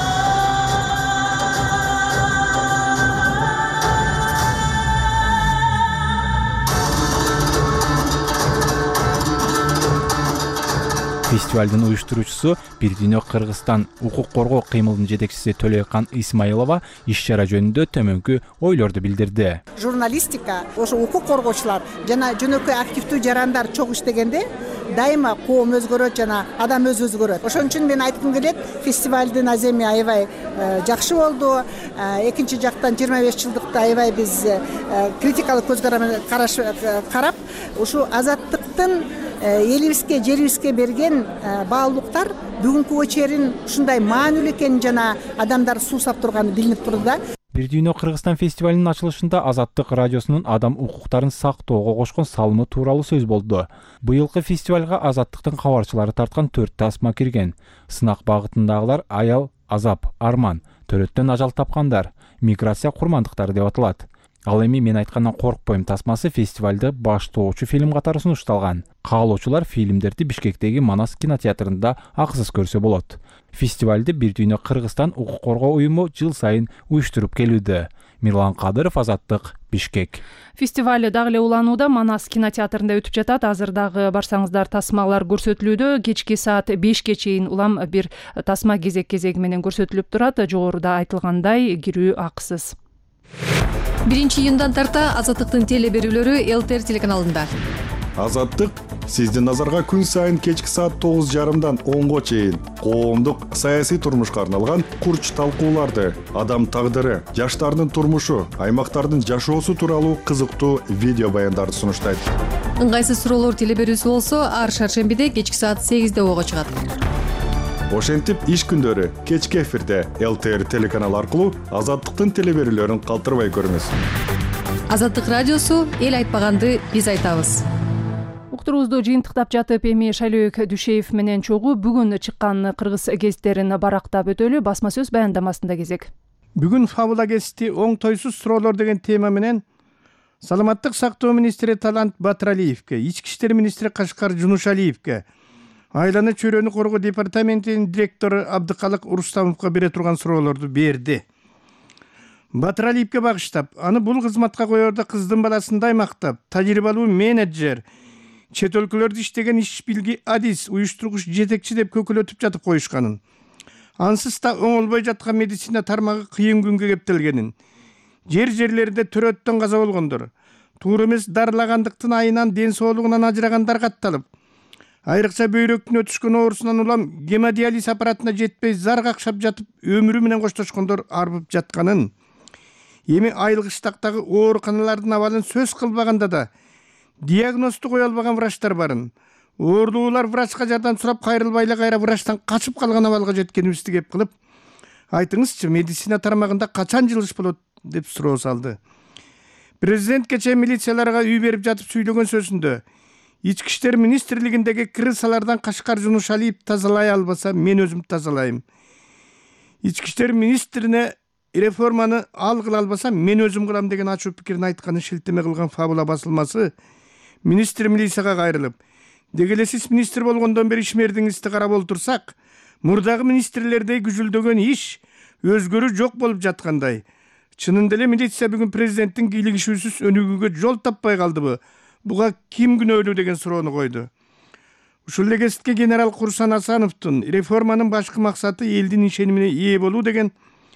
[SPEAKER 13] Фестивалдын уюштуруучусу Бир дүйнө Кыргызстан укук коргоо кыймылынын жетекчиси Төлөйкан Исмаилова иш-чара жөнүндө төмөнкү ойлорду билдирди.
[SPEAKER 15] Журналистика, ошо укук коргоочулар жана жөнөкөй активдүү жарандар чогуу иштегенде дайыма коом өзгөрөт жана адам өзгөрөт. Ошон үчүн мен айткым келет, фестивалдын аземи аябай жакшы болду. Экинчи жактан 25 жылдыкта аябай биз критикалык көз карап, ушу азаттыктын элибизге, жерибизге берген баалуулуктар бүгүнкү чейин ушундай маанилүү экенин жана адамдар суусап турганы билинип турду да.
[SPEAKER 13] Бир дүйнө Кыргызстан фестивалынын ачылышында Азаттык радиосунун адам укуктарын сактоого кошкон салымы тууралуу сөз болду. Быйылкы фестивалга Азаттыктын кабарчылары тарткан 4 тасма кирген. Сынак багытындагылар аял, азап, арман, төрөттөн ажал тапкандар, миграция курмандыктары деп аталат. Ал эми мен айткандан коркпойм тасмасы фестивалды баштоочу фильм катары сунушталган. Каалоочулар фильмдерди Бишкектеги Манас кинотеатрында акысыз көрсө болот. Фестивалды Бир дүйнө Кыргызстан укук коргоо уюму жыл сайын уюштуруп келүүдө. Мирлан Кадыров, Азаттык, Бишкек.
[SPEAKER 1] Фестиваль дагы эле уланууда Манас кинотеатрында өтүп жатат. Азыр дагы барсаңыздар тасмалар көрсөтүлүүдө. Кечки саат 5ке чейин улам бир тасма кезек менен көрсөтүлүп турат. Жогоруда айтылгандай, кирүү акысыз.
[SPEAKER 16] 1-июндан тарта Азаттыктын теле берүүлөрү ЛТР телеканалында.
[SPEAKER 17] Азаттык сиздин назарга күн сайын кечки саат 9:30 10го чейин коомдук саясий турмушка арналган курч талкууларды, адам тагдыры, жаштардын турмушу, аймактардын жашоосу тууралуу кызыктуу видео баяндарды сунуштайт.
[SPEAKER 16] Ыңгайсыз суроолор теле берүүсү болсо, ар шаршембиде кечки саат 8де ого чыгат.
[SPEAKER 17] Ошентип иш күндөрү кечки эфирде ЛТР телеканалы аркылуу Азаттыктын теле берүүлөрүн калтырбай көрүңүз.
[SPEAKER 16] Азаттык радиосу эл айтпаганды биз айтабыз.
[SPEAKER 1] Уктуруубузду жыйынтыктап жатып, эми Шайлөөк Дүшеев менен чогуу бүгүн чыккан кыргыз гезиттерин барактап өтөлү. Басма сөз баяндамасында кезек.
[SPEAKER 18] Бүгүн Фабула гезити оңтойсуз суроолор деген тема менен Саламаттык сактоо министри Талант Батыралиевке, Ички иштер министри Кашкар Жунушалиевке, Айланы чөйрөнү коргоо департаментинин директору Абдыкалык Урустамовго бере турган суроолорду берди. Батыралиевке багыштап, аны бул кызматка коерде кыздын баласындай мактап, тажрыйбалуу менеджер, чет өлкөлөрдө иштеген иш билги адис, уюштургуч жетекчи деп көкөлөтүп жатып коюшканын. Ансыз да оңолбой жаткан медицина тармагы кыйын күнгө кептелгенин, жерлерде төрөттөн каза болгондор, туура эмес дарылагандыктын айынан ден соолугунан ажырагандар катталып, айрыкча бөйрөктүн өтүшкөн оорусунан улам гемодиализ аппаратына жетпей зар какшап жатып өмүрү менен коштошкондор арбып жатканын, эми айыл кыштактагы ооруканалардын абалын сөз кылбаганда да диагнозду кое албаган врачтар барын. Оорулуулар врачка жардам сурап кайрылбай эле кайра врачтан качып калган абалга жеткенибизди кеп кылып, айтыңызчы, медицина тармагында качан жылыш болот деп суроо салды. Президент кечээ милицияларга үй берип жатып сүйлөгөн сөзүндө Ички иштер министрлигиндеги крысалардан Кашкар Жунушалиев тазалай албаса, мен өзүм тазалайм. Ички иштер министрине реформаны ал кыла албаса, мен өзүм кылам деген ачуу пикирин айтканын шилтеме кылган Фабула басылмасы министр милицияга кайрылып, дегеле сиз министр болгондон бери ишмердиңизди карап олтурсак, мурдагы министрлердей күжүлдөгөн иш өзгөрүү жок болуп жаткандай. Чынында эле милиция бүгүн президенттин кийлигишүүсүз өнүгүүгө жол таппай калдыбы? Буга ким күнөөлүү деген суроону койду. Ушул эле кезитке генерал Курсан Асановдун реформанын башкы максаты элдин ишенимине ээ болуу деген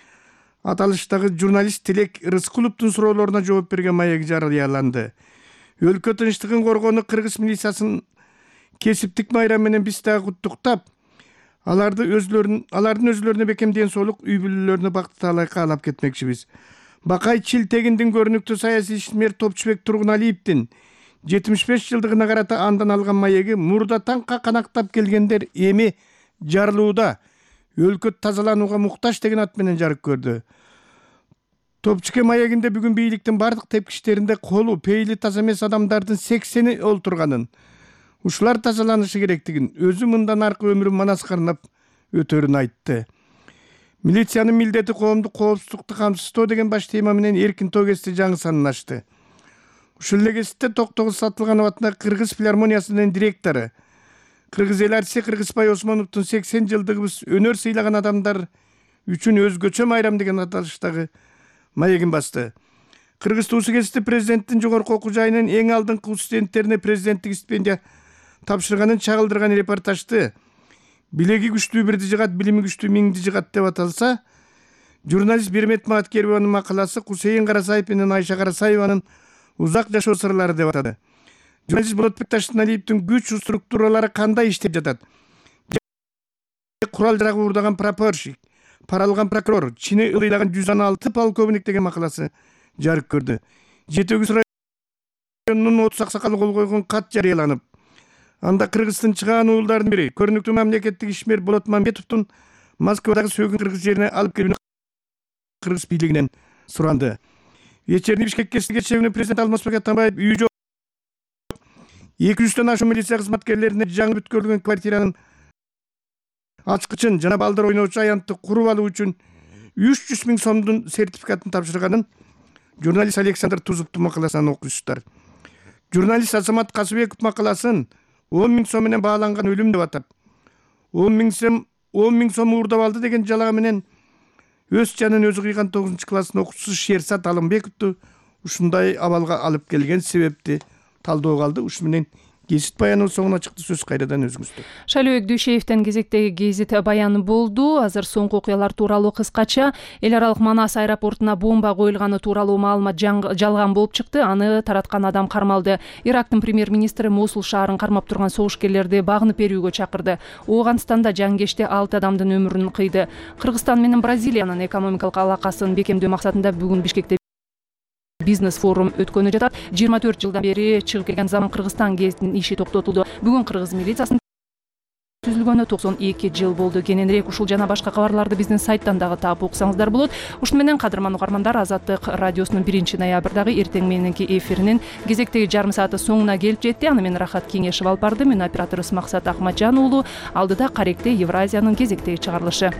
[SPEAKER 18] аталыштагы журналист Тилек Рыскуловдун суроолоруна жооп берген маеги жарыяланды. Өлкө тынчтыгын коргоону кыргыз милициясын кесиптик майрам менен биз дагы куттуктап, алардын өзлөрүнө бекем ден соолук үй бүлөлөрүнө бактылуу каалап кетмекчибиз. Бакай Чилтегиндин көрүнүктүү саясий ишмер Топчубек Тургуналиевдин 75 жылдыгына карата андан алган маеги мурда таңка канактап келгендер эми жарылууда, өлкө тазаланууга муктаж деген ат менен жарык көрдү. Топчуке маегинде бүгүн бийликтин бардык тепкичтеринде колу, пейили таза эмес адамдардын 80-и олтурганын, ушулар тазаланышы керектигин, өзү мындан аркы өмүрүн Манаска арнап өтөрүн айтты. Милициянын милдети коомдук коопсуздукту камсыздоо деген баш тема менен эркин тогести жаңы санын ачты. Ушул эле кезитте Токтогуз Сатылганов атындагы Кыргыз филармониясынын директору, Кыргыз эл артиси Кыргызбай Осмоновдун 80 жылдыгыбыз өнөр сыйлаган адамдар үчүн өзгөчө майрам деген аталыштагы маегин басты. Кыргыз туусу кезитте президенттин жогорку окуу жайынын эң алдыңкы студенттерине президенттик стипендия тапшырганын чагылдырган репортажды билеги күчтүү бирди жыгат, билими күчтүү миңди жыгат деп аталса, журналист Бермет Маткерованын макаласы Кусейин Карасаев менен Айша Карасаеванын узак жашоо сырлары деп атады. Журналист Болотбек Таштыналиевдин күч структуралары кандай иштеп жатат? Курал жарак уурдаган прапорщик, пара алган прокурор, чини ылыйлаган 116 полковник деген макаласы жарык көрдү. Жети-Өгүз районунун 30 аксакалы кол койгон кат жарыяланып, анда Кыргыздын чыгаан уулдардын бири, көрүнүктүү мамлекеттик ишмер Болот Мамбетовдун Москвадагы сөгүн кыргыз жерине алып келүүнү кыргыз бийлигинен суранды. Вечерний Бишкек кечээбүнү президент Алмазбек Атамбаев үйү жок 200дөн ашуун милиция кызматкерлерине жаңы бүткөрүлгөн квартиранын ачкычын жана балдар ойноочу аянтты куруп алуу үчүн 300 000 сомдун сертификатын тапшырганын журналист Александр Тузовдун макаласынан окуйсуздар. Журналист Азамат Касыбеков макаласын 10 000 сом менен бааланган өлүм деп атап, 10 000 сом 10 000 сом уурдап алды деген жалага менен өз жанын өзү кыйган 9 класстын окуучусу Шерсат Алымбековду ушундай абалга алып келген себепти талдоого алды. Ушу менен гезит баянынын соңуна чыкты. Сөз кайрадан өзүңүздө.
[SPEAKER 1] Шайлообек Дүйшеевден кезектеги гезит баяны болду. Азыр соңку окуялар тууралуу кыскача. Эл аралык Манас аэропортуна бомба коюлганы тууралуу маалымат жалган болуп чыкты. Аны тараткан адам кармалды. Ирактын премьер-министри Мосул шаарын кармап турган согушкерлерди багынып берүүгө чакырды. Ооганстанда жангеште 6 адамдын өмүрүн кыйды. Кыргызстан менен Бразилиянын экономикалык алакасын бекемдөө максатында бүгүн Бишкекте бизнес форум өткөнү жатат. 24 жылдан бери чыгып келген Заман Кыргызстан гезитинин иши токтотулду. Бүгүн кыргыз милициясынын түзүлгөнү 92 жыл болду. Кененирээк ушул жана башка кабарларды биздин сайттан дагы таап окусаңыздар болот. Ушуну менен кадырман угармандар, Азаттык радиосунун 1-ноябрдагы эртең мененки эфиринин кезектеги жарым сааты соңуна келип жетти. Аны мен Рахат Кеңешев алып барды. Мен операторубуз Максат Ахматжан уулу. Алдыда Каректе Евразиянын кезектеги чыгарылышы.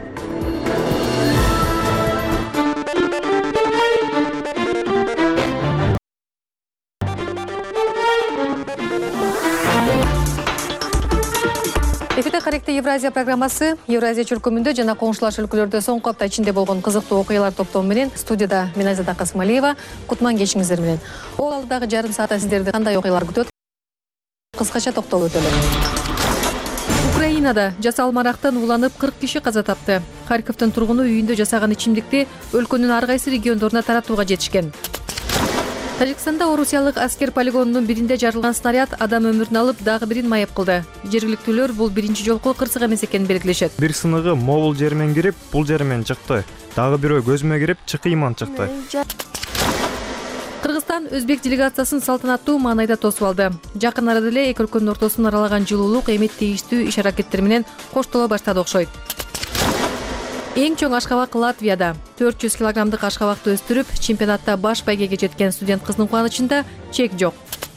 [SPEAKER 16] Эфирде Каректе Евразия программасы. Евразия чөлкөмүндө жана коңшулаш өлкөлөрдө соңку апта ичинде болгон кызыктуу окуялар топтому менен студияда мен Айзада Касымалиева. Кутман кечиңиздер менен. Ол алдыдагы жарым саатта сиздерди кандай окуялар күтөт? Кыскача токтолуп өтөлү. Украинада жасалма арактан уланып 40 киши каза тапты. Харьковдун тургуну үйүндө жасаган ичимдикти өлкөнүн ар кайсы региондоруна таратууга жетишкен. Тажикстанда Орусиялык аскер полигонунун биринде жарылган снаряд адам өмүрүн алып, дагы бирин майып кылды. Жергиликтүүлөр бул биринчи жолку кырсык эмес экенин белгилешет.
[SPEAKER 19] Бир сыныгы могул жермен кирип, бул жермен чыкты. Дагы бирөө көзүмө кирип, чыкыйман чыкты.
[SPEAKER 16] Кыргызстан өзбек делегациясын салтанаттуу маанайда тосуп алды. Жакын арада эле эки өлкөнүн ортосун аралаган жылуулук эмет тийиштүү иш-аракеттер менен коштоло баштады окшойт. Эң чоң ашкабак Латвияда 400 килограммдык ашкабакты өстүрүп, чемпионатта баш байгеге жеткен студент кыздын кубанычында чек жок.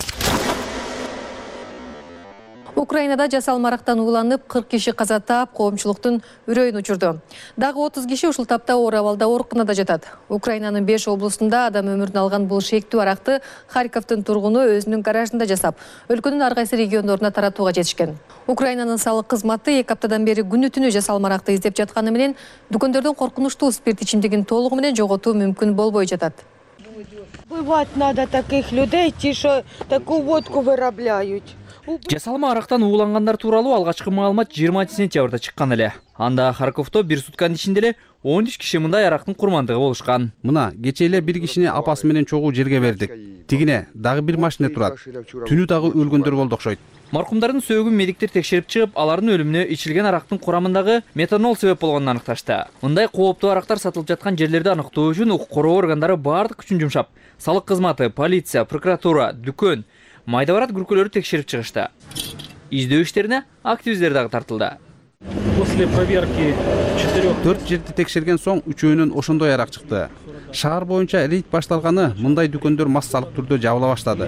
[SPEAKER 16] Украинада жасалма арактан ууланып 40 киши каза таап, коомчулуктун үрөйүн учурду. Дагы 30 киши ушул тапта оор абалда ооруканада жатат. Украинанын 5 облусунда адам өмүрүн алган бул шектүү аракты Харьковдун тургуну өзүнүн гаражында жасап, өлкөнүн ар кайсы региондоруна таратууга жетишкен. Украинанын салык кызматы 2 аптадан бери күнү-түнү жасалма аракты издеп жатканы менен дүкөндөрдөн коркунучтуу спирт ичимдигин толугу менен жоготуу мүмкүн болбой жатат.
[SPEAKER 20] Бывать надо таких людей, что такую водку вырабатывают.
[SPEAKER 21] Жасалма арактан уулангандар тууралуу алгачкы маалымат 20 сентябрда чыккан эле. Анда Харьковдо бир сутканын ичинде эле 13 киши мындай арактын курмандыгы болушкан.
[SPEAKER 22] Мына кечээ эле бир кишини апасы менен чогуу жерге бердик. Тигине дагы бир машина турат. Түнү дагы өлгөндөр болду окшойт.
[SPEAKER 21] Маркумдардын сөөгүн медиктер текшерип чыгып, алардын өлүмүнө ичилген арактын курамындагы метанол себеп болгонун аныкташты. Мындай кооптуу арактар сатылып жаткан жерлерди аныктоо үчүн укук коргоо органдары баардык күчүн жумшап, салык кызматы, полиция, прокуратура, дүкөн, майда барат күркөлөрдү текшерип чыгышты. Издөө иштерине активисттер дагы тартылды.
[SPEAKER 22] После проверки 4 жерди текшерген соң үчөөнүн ошондой арак чыкты. Шаар боюнча рейд башталганы, мындай дүкөндөр массалык түрдө жабыла баштады.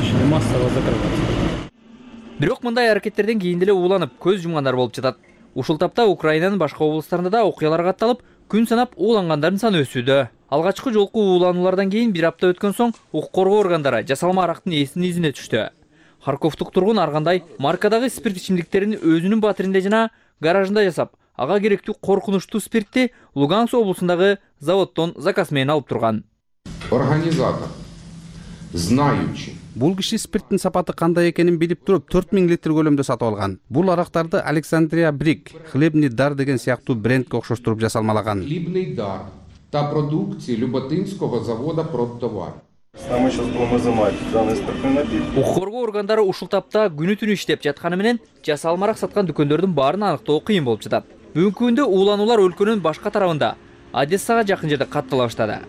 [SPEAKER 21] Бирок мындай аракеттерден кийин деле ууланып, көз жумгандар болуп жатат. Ушул тапта Украинанын башка облустарында да окуялар катталып, күн санап уулангандардын саны өсүүдө. Алгачкы жолку уулануулардан кийин бир апта өткөн соң укук коргоо органдары жасалма арактын ээсинин изине түштү. Харьковдук тургун ар кандай маркадагы спирт ичимдиктерин өзүнүн батиринде жана гаражында жасап, ага керектүү коркунучтуу спиртти Луганск облусундагы заводдон заказ менен алып турган.
[SPEAKER 22] Организатор, знаючи, бул киши спирттин сапаты кандай экенин билип туруп 4000 литр көлөмдө сатып алган. Бул арактарды Александрия Брик, Хлебный дар деген сыяктуу брендке окшоштуруп жасалмалаган.
[SPEAKER 23] Хлебный дар та продукции Люботинского завода «Продтовар».
[SPEAKER 21] Мы сейчас будем изымать данный спиртный напиток. Укук коргоо органдары ушул тапта күнү-түнү иштеп жатканы менен жасалма арак саткан дүкөндөрдүн баарын аныктоо кыйын болуп жатат. Бүгүнкү күндө уулануулар өлкөнүн башка тарабында, Одессага жакын жерде каттала баштады.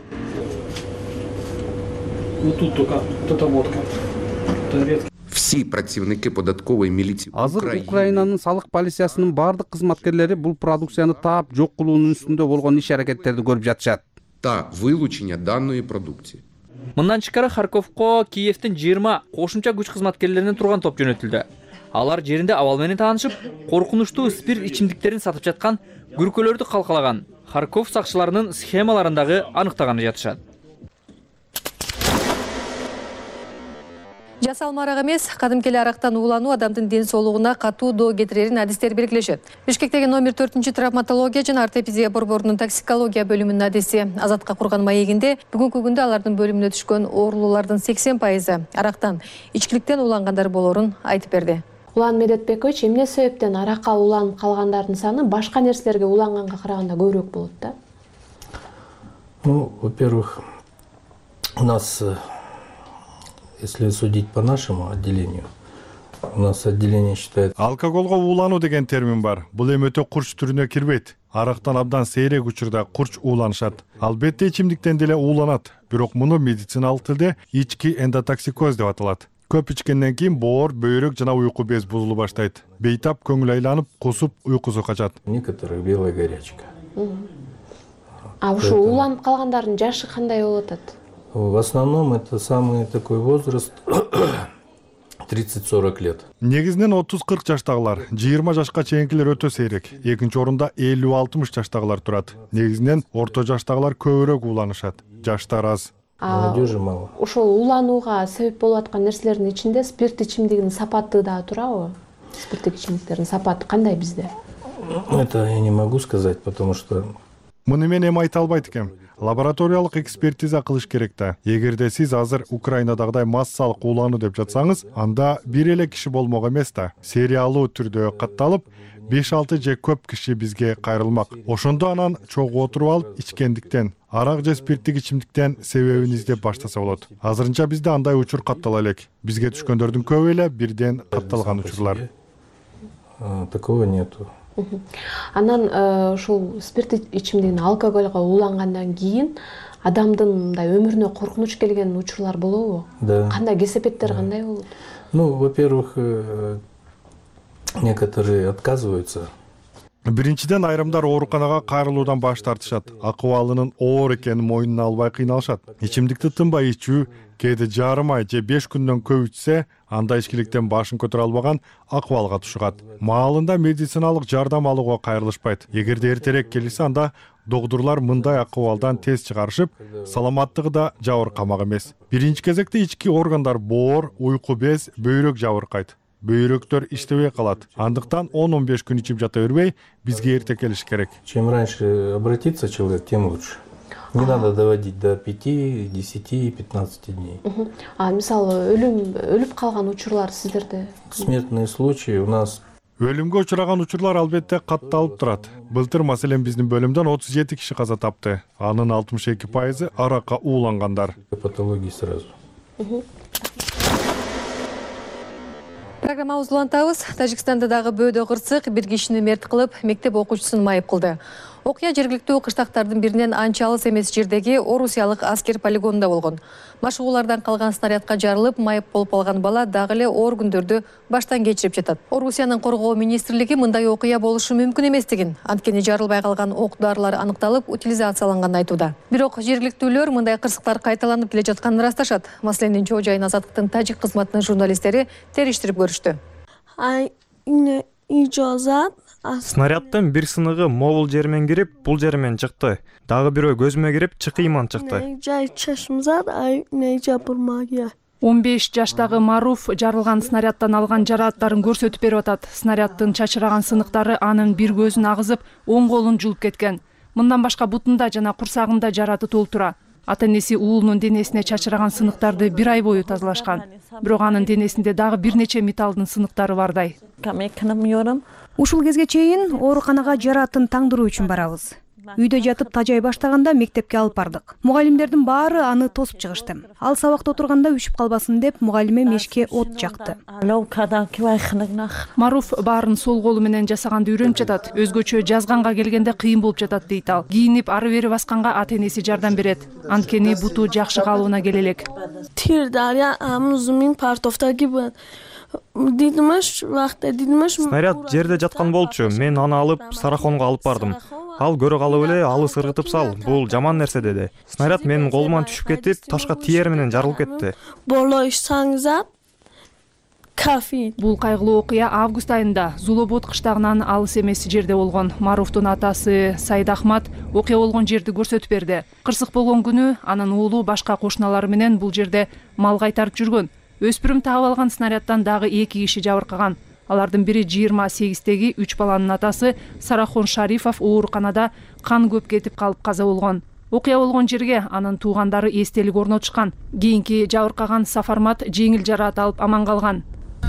[SPEAKER 23] Тут только эта водка. Все противники податковой милиции.
[SPEAKER 22] Азыр Украинанын салык полициясынын бардык кызматкерлери бул продукцияны таап, жок кылуунун үстүндө болгон иш-аракеттерди көрүп жатышат.
[SPEAKER 23] Та вылучение данной продукции.
[SPEAKER 21] Мындан тышкары Харьковго Киевдин 20 кошумча күч кызматкерлеринен турган топ жөнөтүлдү. Алар жеринде абал менен таанышып, коркунучтуу спирт ичимдиктерин сатып жаткан күркөлөрдү калкалаган. Харьков сакчыларынын схемаларындагы аныктаганы жатышат.
[SPEAKER 16] Жасалма арак эмес, кадимки эле арактан уулануу адамдын ден соолугуна катуу доо кетирерин адистер белгилешет. Бишкектеги номер 4 травматология жана ортопедия борборунун токсикология бөлүмүнүн адиси Азатка Курган маегинде бүгүнкү күндө алардын бөлүмүнө түшкөн оорулуулардын 80% арактан, ичкиликтен уулангандар болорун айтып берди.
[SPEAKER 5] Улан Медетбекович, эмне себептен аракка ууланып калгандардын саны башка нерселерге ууланганга караганда көбүрөөк болот да?
[SPEAKER 7] Ну, во-первых, у нас, если судить по нашему отделению, у нас отделение считает...
[SPEAKER 17] Алкоголго уулануу деген термин бар. Бул эми өтө курч түрүнө кирбейт. Арактан абдан сейрек учурда курч ууланышат. Албетте ичимдиктен деле ууланат. Бирок муну медициналык тилде ички эндотоксикоз деп аталат. Көп ичкенден кийин боор, бөйрөк жана уйку без бузулу баштайт. Бейтап көңүл айланып, кусуп уйкусу качат.
[SPEAKER 7] Некоторых белая горячка.
[SPEAKER 5] А ушу ууланып калгандардын жашы кандай болуп атат?
[SPEAKER 7] В основном это самый такой возраст 30-40 лет.
[SPEAKER 17] Негизинен 30-40 жаштагылар, 20 жашка чейинкилер өтө сейрек. Экинчи орунда 50-60 жаштагылар турат. Негизинен орто жаштагылар көбүрөөк ууланышат. Жаштар аз.
[SPEAKER 7] Молодежи мало.
[SPEAKER 5] Ошол ууланууга себеп болуп аткан нерселердин ичинде спирт ичимдигинин сапаты да турабы? Спирттик ичимдиктердин сапаты кандай бизде?
[SPEAKER 7] Это я не могу сказать, потому что...
[SPEAKER 17] Муну мен эми айта албайт экем. Лабораториялык экспертиза кылыш керек да. Эгерде сиз азыр Украинадагыдай массалык уулануу деп жатсаңыз, анда бир эле киши болмок эмес да. Сериялуу түрдө катталып, 5-6 же көп киши бизге кайрылмак. Ошондо анан чогуу отуруп алып ичкендиктен, арак же спирттик ичимдиктен себебин издеп баштаса болот. Азырынча бизде андай учур каттала элек. Бизге түшкөндөрдүн көбү эле бирден катталган учурлар.
[SPEAKER 7] Такого нету.
[SPEAKER 5] Анан ушул спирт ичимдигин алкоголго уулангандан кийин адамдын мындай өмүрүнө коркунуч келген учурлар болобу?
[SPEAKER 7] Да.
[SPEAKER 5] Кандай кесепеттер кандай болот?
[SPEAKER 7] Ну, во-первых, некоторые отказываются.
[SPEAKER 17] Биринчиден айрымдар ооруканага кайрылуудан баш тартышат. Акыбалынын оор экенин мойнуна албай кыйналышат. Ичимдикти тынбай ичүү, кээде жарым ай же 5 күндөн көп ичсе, анда ичкиликтен башын көтөрө албаган акыбалга тушугат. Маалында медициналык жардам алууга кайрылышпайт. Эгерде эртерээк келсе, анда доктурлар мындай акыбалдан тез чыгарышып, саламаттыгы да жабыркамак эмес. Биринчи кезекте ички органдар боор, уйку без, бөйрөк жабыркайт. Бөйрөктөр иштебей калат. Андыктан 10-15 күн ичип жата бербей, бизге эрте келиш керек.
[SPEAKER 7] Чем раньше обратиться человек, тем лучше. Не надо доводить до 5, 10, 15 дней.
[SPEAKER 5] А мисалы өлүп калган учурлар сиздерде?
[SPEAKER 7] Смертные случаи у нас.
[SPEAKER 17] Өлүмгө учураган учурлар албетте катталып турат. Былтыр маселен биздин бөлүмдөн 37 киши каза тапты. Анын 62% аракка уулангандар.
[SPEAKER 7] Патологии сразу.
[SPEAKER 16] Программабызды улантабыз. Тажикстанда дагы бөөдө кырсык бир кишини мерт кылып, мектеп окуучусун майып кылды. Окуя жергиликтүү кыштактардын биринен анча алыс эмес жердеги Орусиялык аскер полигонунда болгон. Машыгуулардан калган снарядка жарылып, майып болуп калган бала дагы эле оор күндөрдү баштан кечирип жатат. Орусиянын коргоо министрлиги мындай окуя болушу мүмкүн эместигин, анткени жарылбай калган ок дарылар аныкталып, утилизацияланганын айтууда. Бирок жергиликтүүлөр мындай кырсыктар кайталанып келе жатканын ырасташат. Маселенин чоо жайын Азаттыктын тажик кызматынын журналисттери териштирип көрүштү.
[SPEAKER 19] Снарядтын бир сыныгы могул жермен кирип, бул жермен чыкты. Дагы бирөө көзүмө кирип, чыкыйман чыкты.
[SPEAKER 1] 15 жаштагы Маруф жарылган снарядтан алган жарааттарын көрсөтүп берип атат. Снаряддын чачыраган сыныктары анын бир көзүн агызып, оң колун жулуп кеткен. Мындан башка бутунда жана курсагында жараты толтура. Ата-энеси уулунун денесине чачыраган сыныктарды бир ай бою тазалашкан. Бирок анын денесинде дагы бир нече металлдын сыныктары бардай.
[SPEAKER 8] Ушул кезге чейин ооруканага жаратын таңдыруу үчүн барабыз. Үйдө жатып тажай баштаганда мектепке алып бардык. Мугалимдердин баары аны тосуп чыгышты. Ал сабакта отурганда үшүп калбасын деп мугалиме мешке от жакты.
[SPEAKER 1] Маруф баарын сол колу менен жасаганды үйрөнүп жатат. Өзгөчө жазганга келгенде кыйын болуп жатат дейт ал. Кийинип ары бери басканга ата-энеси жардам берет. Анткени буту жакшы калыбына келе элек.
[SPEAKER 19] Снаряд жерде жаткан болчу. Мен аны алып Сарахонго алып бардым. Ал көрө калып эле алыс ыргытып сал. Бул жаман нерсе деди. Снаряд менин колуман түшүп кетип, ташка тиер менен жарылып кетти.
[SPEAKER 1] Бул кайгылуу окуя август айында Зулобот кыштагынан алыс эмес жерде болгон. Маруфтун атасы Сайд Ахмат окуя болгон жерди көрсөтүп берди. Кырсык болгон күнү анын уулу башка кошуналары менен бул жерде мал кайтарып жүргөн. Өспүрүм таап алган снаряддан дагы 2 киши жабыркаган. Алардын бири 28-теги 3 баланын атасы Сарахон Шарифов ооруканада кан көп кетип калып каза болгон. Окуя болгон жерге анын туугандары эстелик орнотушкан. Кийинки жабыркаган Сафармат жеңил жараат алып аман калган.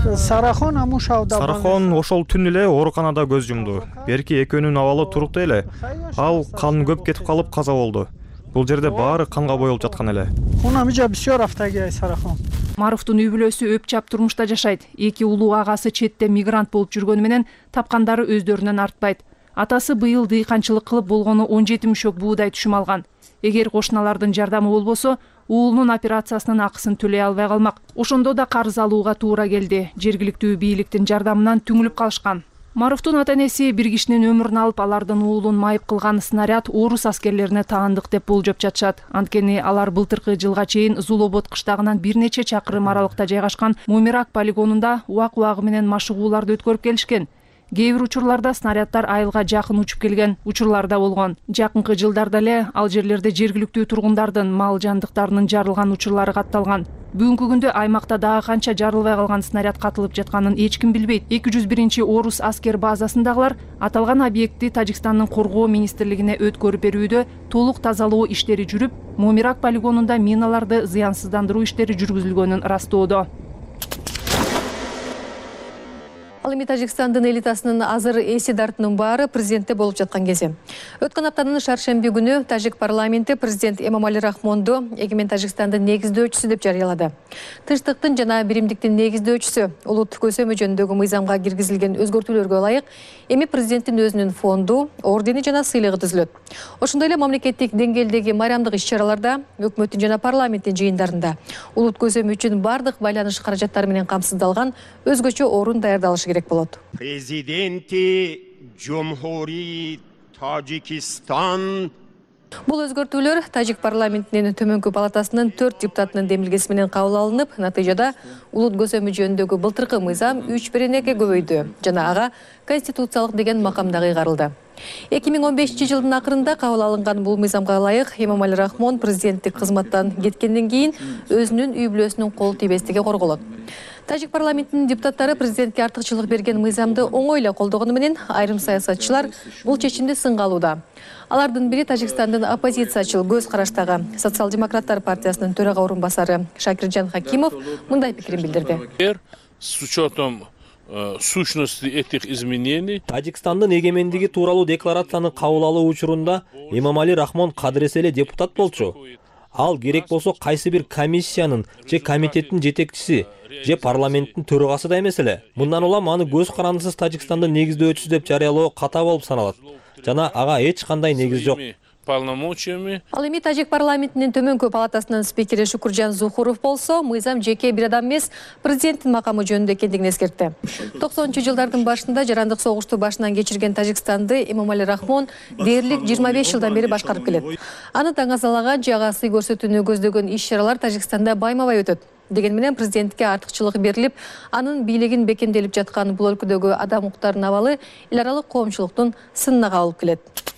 [SPEAKER 19] Сарахон ошол түн эле ооруканада көз жумду. Берки экөөнүн абалы туруктуу эле. Ал кан көп кетип калып каза болду. Бул жерде баары канга боелуп жаткан эле.
[SPEAKER 1] Маруфтун үй бүлөсү өп-чап турмушта жашайт. 2 улуу агасы четте мигрант болуп жүргөнү менен тапкандары өздөрүнөн артпайт. Атасы быйыл дыйканчылык кылып болгону 17 мешок буудай түшүм алган. Эгер кошуналардын жардамы болбосо, уулунун операциясынын акысын төлөй албай калмак. Ошондо да карыз алууга туура келди. Жергиликтүү бийликтин жардамынан түңүлүп калышкан. Маруфтун ата-энеси бир кишинин өмүрүн алып, алардын уулун майып кылган снаряд орус аскерлерине таандык деп болжоп жатышат. Анткени алар былтыркы жылга чейин Зулобот кыштагынан бир нече чакырым аралыкта жайгашкан Мумирак полигонунда убак-убагы менен машыгууларды өткөрүп келишкен. Кээ бир учурларда снаряддар айылга жакын учуп келген учурлар да болгон. Жакынкы жылдарда эле ал жерлерде жергиликтүү тургундардын мал жандыктарынын жарылган учурлары катталган. Бүгүнкү күндө аймакта дагы канча жарылбай калган снаряд катылып жатканын эч ким билбейт. 201-орус аскер базасындагылар аталган объектти Тажикстандын коргоо министрлигине өткөрүп берүүдө толук тазалоо иштери жүрүп, Мумирак полигонунда миналарды зыянсыздандыруу иштери жүргүзүлгөнүн растоодо.
[SPEAKER 16] Ал эми Тажикстандын элитасынын азыр эси дартынын баары президентте болуп жаткан кези. Өткөн аптанын шаршемби күнү Тажик парламенти президент Эмомали Рахмонду эгемен Тажикстандын негиздөөчүсү деп жарыялады. Тынчтыктын жана биримдиктин негиздөөчүсү улут көсөмү жөнүндөгү мыйзамга киргизилген өзгөртүүлөргө ылайык эми президенттин өзүнүн фонду, ордени жана сыйлыгы түзүлөт. Ошондой эле мамлекеттик деңгээлдеги майрамдык иш-чараларда, өкмөттүн жана парламенттин жыйындарында улут көсөмү үчүн бардык байланыш каражаттары менен камсыздалган өзгөчө орун даярдалышы керек болот.
[SPEAKER 2] Президенти Жумхури Тажикистан.
[SPEAKER 16] Бул өзгөртүүлөр Тажик парламентинин төмөнкү палатасынын 4 депутатынын демилгеси менен кабыл алынып, натыйжада улут көсөмү жөнүндөгү былтыркы мыйзам 3/1-ге көбөйдү жана ага конституциялык деген макам дагы ыйгарылды. 2015-жылдын акырында кабыл алынган бул мыйзамга ылайык Эмомали Рахмон президенттик кызматтан кеткенден кийин өзүнүн үй бүлөсүнүн кол тийбестиги корголот. Тажик парламентинин депутаттары президентке артыкчылык берген мыйзамды оңой эле колдогону менен айрым саясатчылар бул чечимди сынга алууда. Алардын бири Тажикстандын оппозициячыл көз караштагы Социал-демократтар партиясынын төрага орун басары Шакиржан Хакимов мындай пикирин билдирди.
[SPEAKER 6] С учетом сущности этих изменений
[SPEAKER 11] Тажикстандын эгемендиги тууралуу декларацияны кабыл алуу учурунда Эмомали Рахмон кадыресе эле депутат болчу. Ал керек болсо кайсы бир комиссиянын же комитеттин жетекчиси же парламенттин төрагасы да эмес эле. Мындан улам аны көз карандысыз Тажикстандын негиздөөчүсү деп жарыялоо ката болуп саналат. Жана ага эч кандай негиз жок.
[SPEAKER 16] Ал эми Тажик парламентинин төмөнкү палатасынын спикери Шукуржан Зухуров болсо, мыйзам жеке бир адам эмес, президенттин макамы жөнүндө экендигин эскертти. 90-жылдардын башында жарандык согушту башынан кечирген Тажикстанды Эмомали Рахмон дээрлик 25 жылдан бери башкарып келет. Аны таңазалаган жага сый көрсөтүүнү көздөгөн иш-чаралар Тажикстанда байма-бай өтөт. Деген менен президентке артыкчылык берилип, анын бийлигин бекемделип жаткан бул өлкөдөгү адам укуктарынын абалы эл аралык коомчулуктун сынына кабылып келет.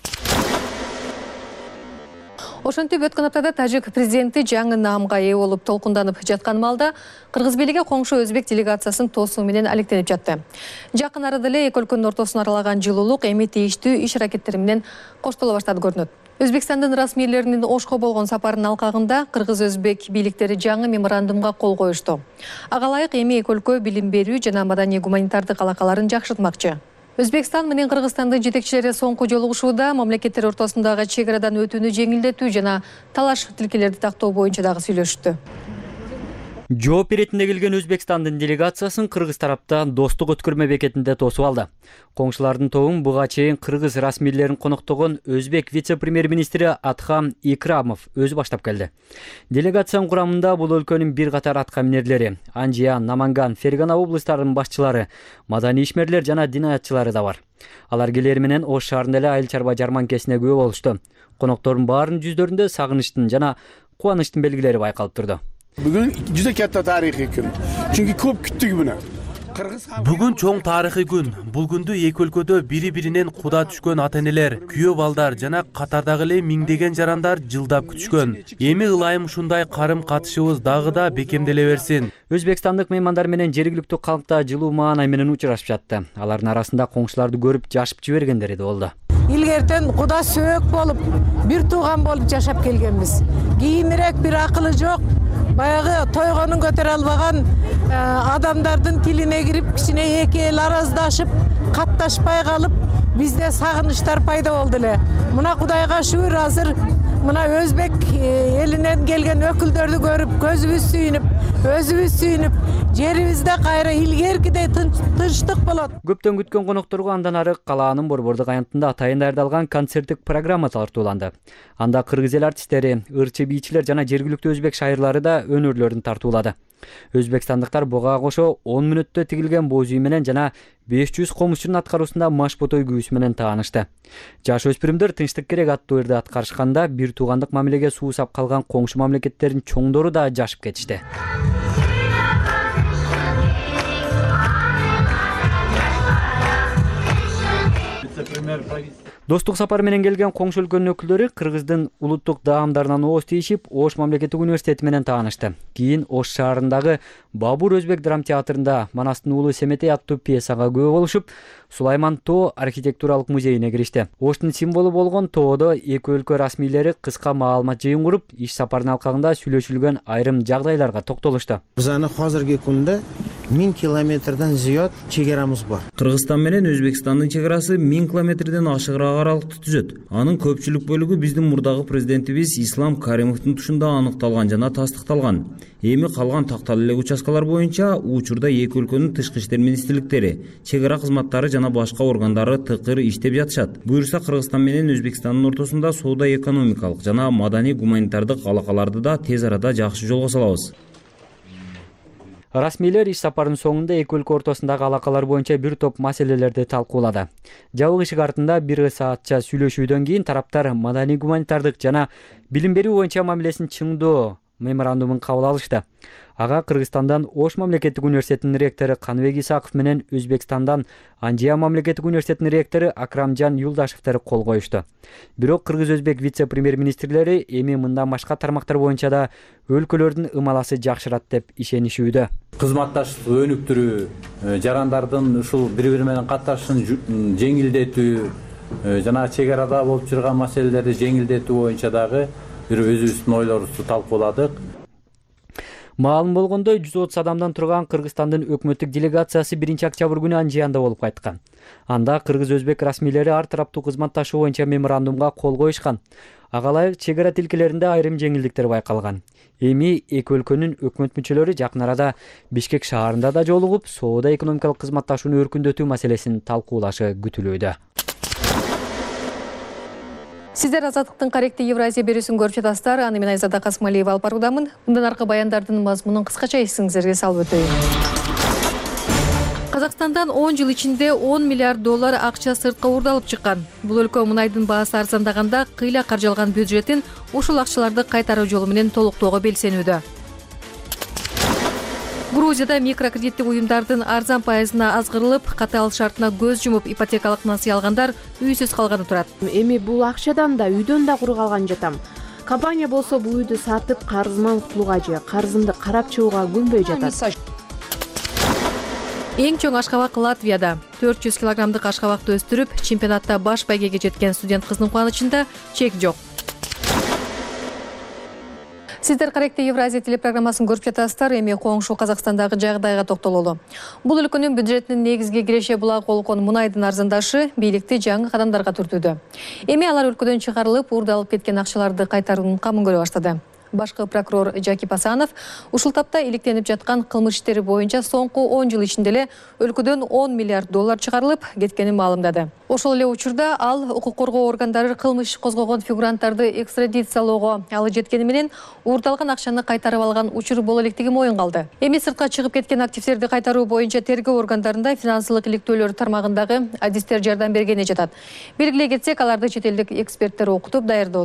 [SPEAKER 16] Ошентип өткөн аптада Тажик президенти жаңы наамга ээ болуп толкунданып жаткан маалда кыргыз бийлиги коңшу өзбек делегациясын тоосуу менен алектенип жатты. Жакын арада эле эки өлкөнүн ортосун аралаган жылуулук эми тийиштүү иш-аракеттери менен коштоло баштады көрүнөт. Өзбекстандын расмийлеринин Ошко болгон сапарынын алкагында кыргыз-өзбек бийликтери жаңы меморандумга кол коюшту. Ага ылайык эми эки өлкө билим берүү жана маданий гуманитардык алакаларын жакшыртмакчы. Өзбекстан менен Кыргызстандын жетекчилери соңку жолугушууда мамлекеттер ортосундагы чек арадан өтүүнү жеңилдетүү жана талаш тилкелерди тактоо боюнча дагы сүйлөшүштү.
[SPEAKER 11] Жооп иретинде келген Өзбекстандын делегациясын кыргыз тарапта достук өткөрмө бекетинде тосуп алды. Коңшулардын тобун буга чейин кыргыз расмийлерин коноктогон өзбек вице-премьер-министри Атхам Икрамов өзү баштап келди. Делегациянын курамында бул өлкөнүн бир катар аткаминерлери, Анжиян, Наманган, Фергана облустарынын башчылары, маданий ишмерлер жана динаятчылары да бар. Алар келери менен Ош шаарында эле айыл чарба жарманкесине күбө болушту. Коноктордун баарынын жүздөрүндө сагынычтын жана кубанычтын белгилери байкалып турду.
[SPEAKER 24] Бүгүн juda katta tarixiy kun. Chunki ko'p kutdik buni.
[SPEAKER 3] Бүгүн чоң тарыхый күн. Бул күндү эки өлкөдө бири-биринен куда түшкөн ата-энелер, күйөө балдар жана катардагы эле миңдеген жарандар жылдап күтүшкөн. Эми ылайым ушундай карым-катышыбыз дагы да бекемделе берсин.
[SPEAKER 11] Өзбекстандык меймандар менен жергиликтүү калк да жылуу маанай менен учурашып жатты. Алардын арасында коңшуларды көрүп жашып жибергендери да болду.
[SPEAKER 4] Илгертен куда сөөк болуп, бир тууган болуп жашап келгенбиз. Кийинирээк бир акылы жок, баягы тойгонун көтөрө албаган адамдардын тилине кирип, кичине эки эл араздашып, катташпай калып, бизде сагынычтар пайда болду эле. Мына Кудайга шүгүр, азыр мына өзбек элинен келген өкүлдөрдү көрүп, көзүбүз сүйүнүп, жерибизде кайра илгеркидей тынчтык болот.
[SPEAKER 11] Көптөн күткөн конокторго андан ары калаанын борбордук аянтында атайын даярдалган концерттик программа тартууланды. Анда кыргыз эл артисттери, ырчы бийчилер жана жергиликтүү өзбек шайырлары да өнөрлөрүн тартуулады. Өзбекстандыктар буга кошо 10 мүнөттө тигилген боз үй менен жана 500 комузчунун аткаруусунда машботой күүсү менен таанышты. Жаш өспүрүмдөр тынчтык керек аттуу эрди аткарышканда бир туугандык мамилеге суусап калган коңшу мамлекеттердин чоңдору да жашып кетишти. Достук сапары менен келген коңшу өлкөнүн өкүлдөрү кыргыздын улуттук даамдарынан ооз тийишип, Ош мамлекеттик университети менен таанышты. Кийин Ош шаарындагы Бабур өзбек драм театрында Манастын уулу Семетей аттуу пьесага күбө болушуп, Сулайман Тоо архитектуралык музейине киришти. Оштун символу болгон тоодо эки өлкө расмийлери кыска маалымат жыйын куруп, иш сапарынын алкагында сүйлөшүлгөн айрым жагдайларга токтолушту.
[SPEAKER 9] Bizani hozirgi kunda 1000 kilometrdan ziyod chegaramız bor.
[SPEAKER 24] Кыргызстан менен Өзбекстандын чегарасы 1000 километрден ашыгыраак аралыкты түзөт. Анын көпчүлүк бөлүгү биздин мурдагы президентибиз Ислам Каримовдун тушунда аныкталган жана тастыкталган. Эми калган тактал элек участкалар боюнча учурда эки өлкөнүн тышкы иштер министрликтери, чегара кызматтары жана башка органдары тыкыр иштеп жатышат. Буюрса Кыргызстан менен Өзбекстандын ортосунда соода экономикалык жана маданий гуманитардык алакаларды да тез арада жакшы жолго салабыз.
[SPEAKER 11] Расмийлер иш сапарынын соңунда эки өлкө ортосундагы алакалар боюнча бир топ маселелерди талкуулады. Жабык ишик артында 1 саатча сүйлөшүүдөн кийин тараптар маданий гуманитардык жана билим берүү боюнча мамилесин чыңдоо меморандумун кабыл алышты. Ага Кыргызстандан Ош мамлекеттик университетинин ректору Каныбек Исаков менен Өзбекстандан Анжия мамлекеттик университетинин ректору Акрамжан Юлдашевтер кол коюшту. Бирок кыргыз-өзбек вице-премьер-министрлери эми мындан башка тармактар боюнча да өлкөлөрдүн ымаласы жакшырат деп ишенишүүдө.
[SPEAKER 25] Кызматташтык өнүктүрүү, жарандардын ушул бири-бири менен катташышын жеңилдетүү жана чегарада болуп жүргөн маселелерди жеңилдетүү боюнча дагы бир өзүбүздүн ойлорубузду талкууладык.
[SPEAKER 11] Маалым болгондой 130 адамдан турган Кыргызстандын өкмөттүк делегациясы 1-октябрь күнү Анжиянда болуп кайткан. Анда кыргыз-өзбек расмийлери ар тараптуу кызматташуу боюнча меморандумга кол коюшкан. Ага ылайык чегара тилкелеринде айрым жеңилдиктер байкалган. Эми эки өлкөнүн өкмөт мүчөлөрү жакын арада Бишкек шаарында да жолугуп, соода экономикалык кызматташууну өркүндөтүү маселесин талкуулашы күтүлүүдө.
[SPEAKER 16] Сиздер Азаттыктын корректий Евразия берүүсүн көрүп жатасыздар. Аны мен Айзада Касмалиева алып баруудамын. Мындан аркы баяндардын мазмунун кыскача эсиңиздерге салып өтөйүн. Казакстандан 10 жыл ичинде 10 миллиард доллар акча сыртка уурдалып чыккан. Бул өлкө мунайдын баасы арзандаганда кыйла каржалган бюджетин ушул акчаларды кайтаруу жолу менен толуктоого белсенүүдө. Грузияда микрокредиттик уюмдардын арзан пайызына азгырылып, катаал шартына көз жумуп ипотекалык насыя алгандар үйсүз калганы турат.
[SPEAKER 5] Эми бул акчадан да үйдөн да куру калган жатам. Компания болсо бул үйдү сатып, карызыман кутулууга же карызымды карап чыгууга көнбөй жатат.
[SPEAKER 16] Эң чоң ашкабак Латвияда 400 килограммдык ашкабакты өстүрүп, чемпионатта баш байгеге жеткен студент кыздын кубанычында чек жок. Сиздер корректий Евразия телепрограммасын көрүп жатасыздар. Эми коңшу Казакстандагы жагдайга токтололу. Бул өлкөнүн бюджетинин негизги киреше булагы болгон мунайдын арзандашы бийликти жаңы кадамдарга түртүүдө. Эми алар өлкөдөн чыгарылып, уурдалып кеткен акчаларды кайтаруунун камын көрө баштады. Башкы прокурор Жакип Асанов ушул тапта иликтенип жаткан кылмыш иштери боюнча соңку 10 жыл ичинде эле өлкөдөн 10 миллиард доллар чыгарылып кеткенин маалымдады. Ошол эле учурда ал укук коргоо органдары кылмыш козгогон фигуранттарды экстрадициялоого алы жеткени менен уурдалган акчаны кайтарып алган учур боло электиги моюнга алды. Эми сыртка чыгып кеткен активдерди кайтаруу боюнча тергөө органдарында финансылык иликтөөлөр тармагындагы адистер жардам бергени жатат. Белгилей кетсек, аларды чет элдик эксперттер окутуп даярдоодо.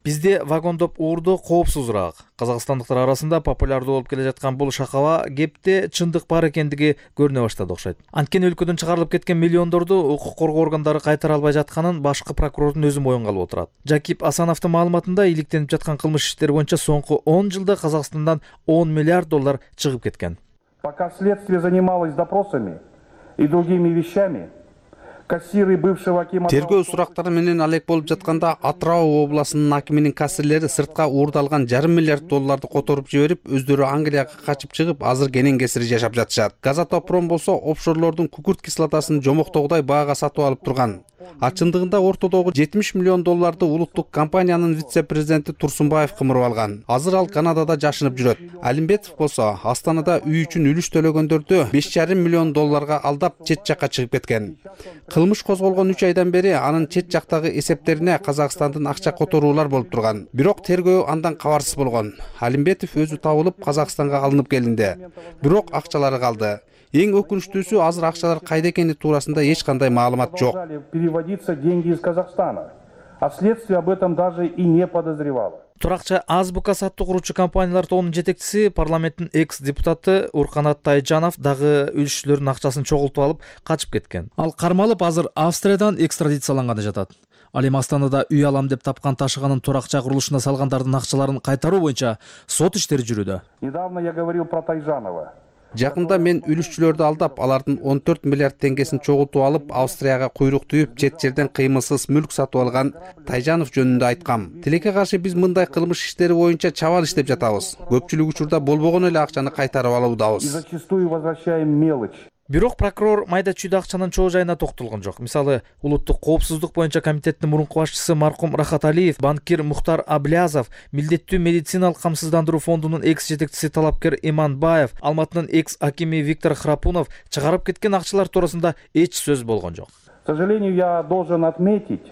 [SPEAKER 21] Бизде вагондоп уурду коопсузураак. Казакстандыктар арасында популярдуу болуп келе жаткан бул шакала кепте чындык бар экендиги көрүнө баштады окшойт. Анткени өлкөдөн чыгарылып кеткен миллиондорду укук коргоо органдары кайтара албай жатканын башкы прокурордун өзү моюнга алып отурат. Жакип Асановдун маалыматында иликтенип жаткан кылмыш иштери боюнча соңку 10 жылда Казакстандан 10 миллиард доллар чыгып кеткен.
[SPEAKER 10] Пока следствие занималось допросами и другими вещами, кассиры бывшего акима...
[SPEAKER 22] Тергөө сурактары менен алек болуп жатканда Атырау областынын акиминин кассирлери сыртка уурдалган $1,5 миллиард долларды которуп жиберип, өздөрү Англияга качып чыгып, азыр кенен кесири жашап жатышат. Газатопром болсо офшорлордун күкүрт кислотасын жомоктогудай баага сатып алып турган. Ачындыгында ортодогу $70 миллион долларды улуттук компаниянын вице-президенти Турсунбаев кымырып алган. Азыр ал Канадада жашынып жүрөт. Алимбетов болсо Астанада үй үчүн үлүш төлөгөндөрдү $5,5 миллион долларга алдап чет жакка чыгып кеткен. Кылмыш козголгон 3 айдан бери анын чет жактагы эсептерине Казакстандын акча которуулар болуп турган. Бирок тергөө андан кабарсыз болгон. Алимбетов өзү табылып Казакстанга алынып келинди. Бирок акчалары калды. Эң өкүнүчтүүсү азыр акчалар кайда экени туурасында эч кандай маалымат жок.
[SPEAKER 10] Переводиться деньги из Казахстана, а следствие об этом даже и не подозревало.
[SPEAKER 21] Туракча азбука саттуу куручу компаниялар тобунун жетекчиси, парламенттин экс-депутаты Урканат Тайжанов дагы үлүшчүлөрдүн акчасын чогултуп алып качып кеткен. Ал кармалып азыр Австриядан экстрадицияланганда жатат. Ал эми Астанада үй алам деп тапкан ташыганын туракча курулушуна салгандардын акчаларын кайтаруу боюнча сот иштери жүрүүдө.
[SPEAKER 10] Недавно я говорил про Тайжанова.
[SPEAKER 22] Жакында мен үлүшчүлөрдү алдап, алардын 14 миллиард теңгесин чогултуп алып, Австрияга куйрук түйүп, чет жерден кыймылсыз мүлк сатып алган Тайжанов жөнүндө айткам. Тилекке каршы биз мындай кылмыш иштери боюнча чабал иштеп жатабыз. Көпчүлүк учурда болбогон эле акчаны кайтарып алуудабыз.
[SPEAKER 10] И зачастую возвращаем мелочь.
[SPEAKER 21] Бирок прокурор майда чүйдө акчанын чоо жайына токтолгон жок. Мисалы, улуттук коопсуздук боюнча комитеттин мурунку башчысы маркум Рахат Алиев, банкир Мухтар Аблязов, милдеттүү медициналык камсыздандыруу фондунун экс-жетекчиси талапкер Иманбаев, Алматынын экс-акими Виктор Храпунов чыгарып кеткен акчалар туурасында эч сөз болгон жок.
[SPEAKER 10] К сожалению, я должен отметить,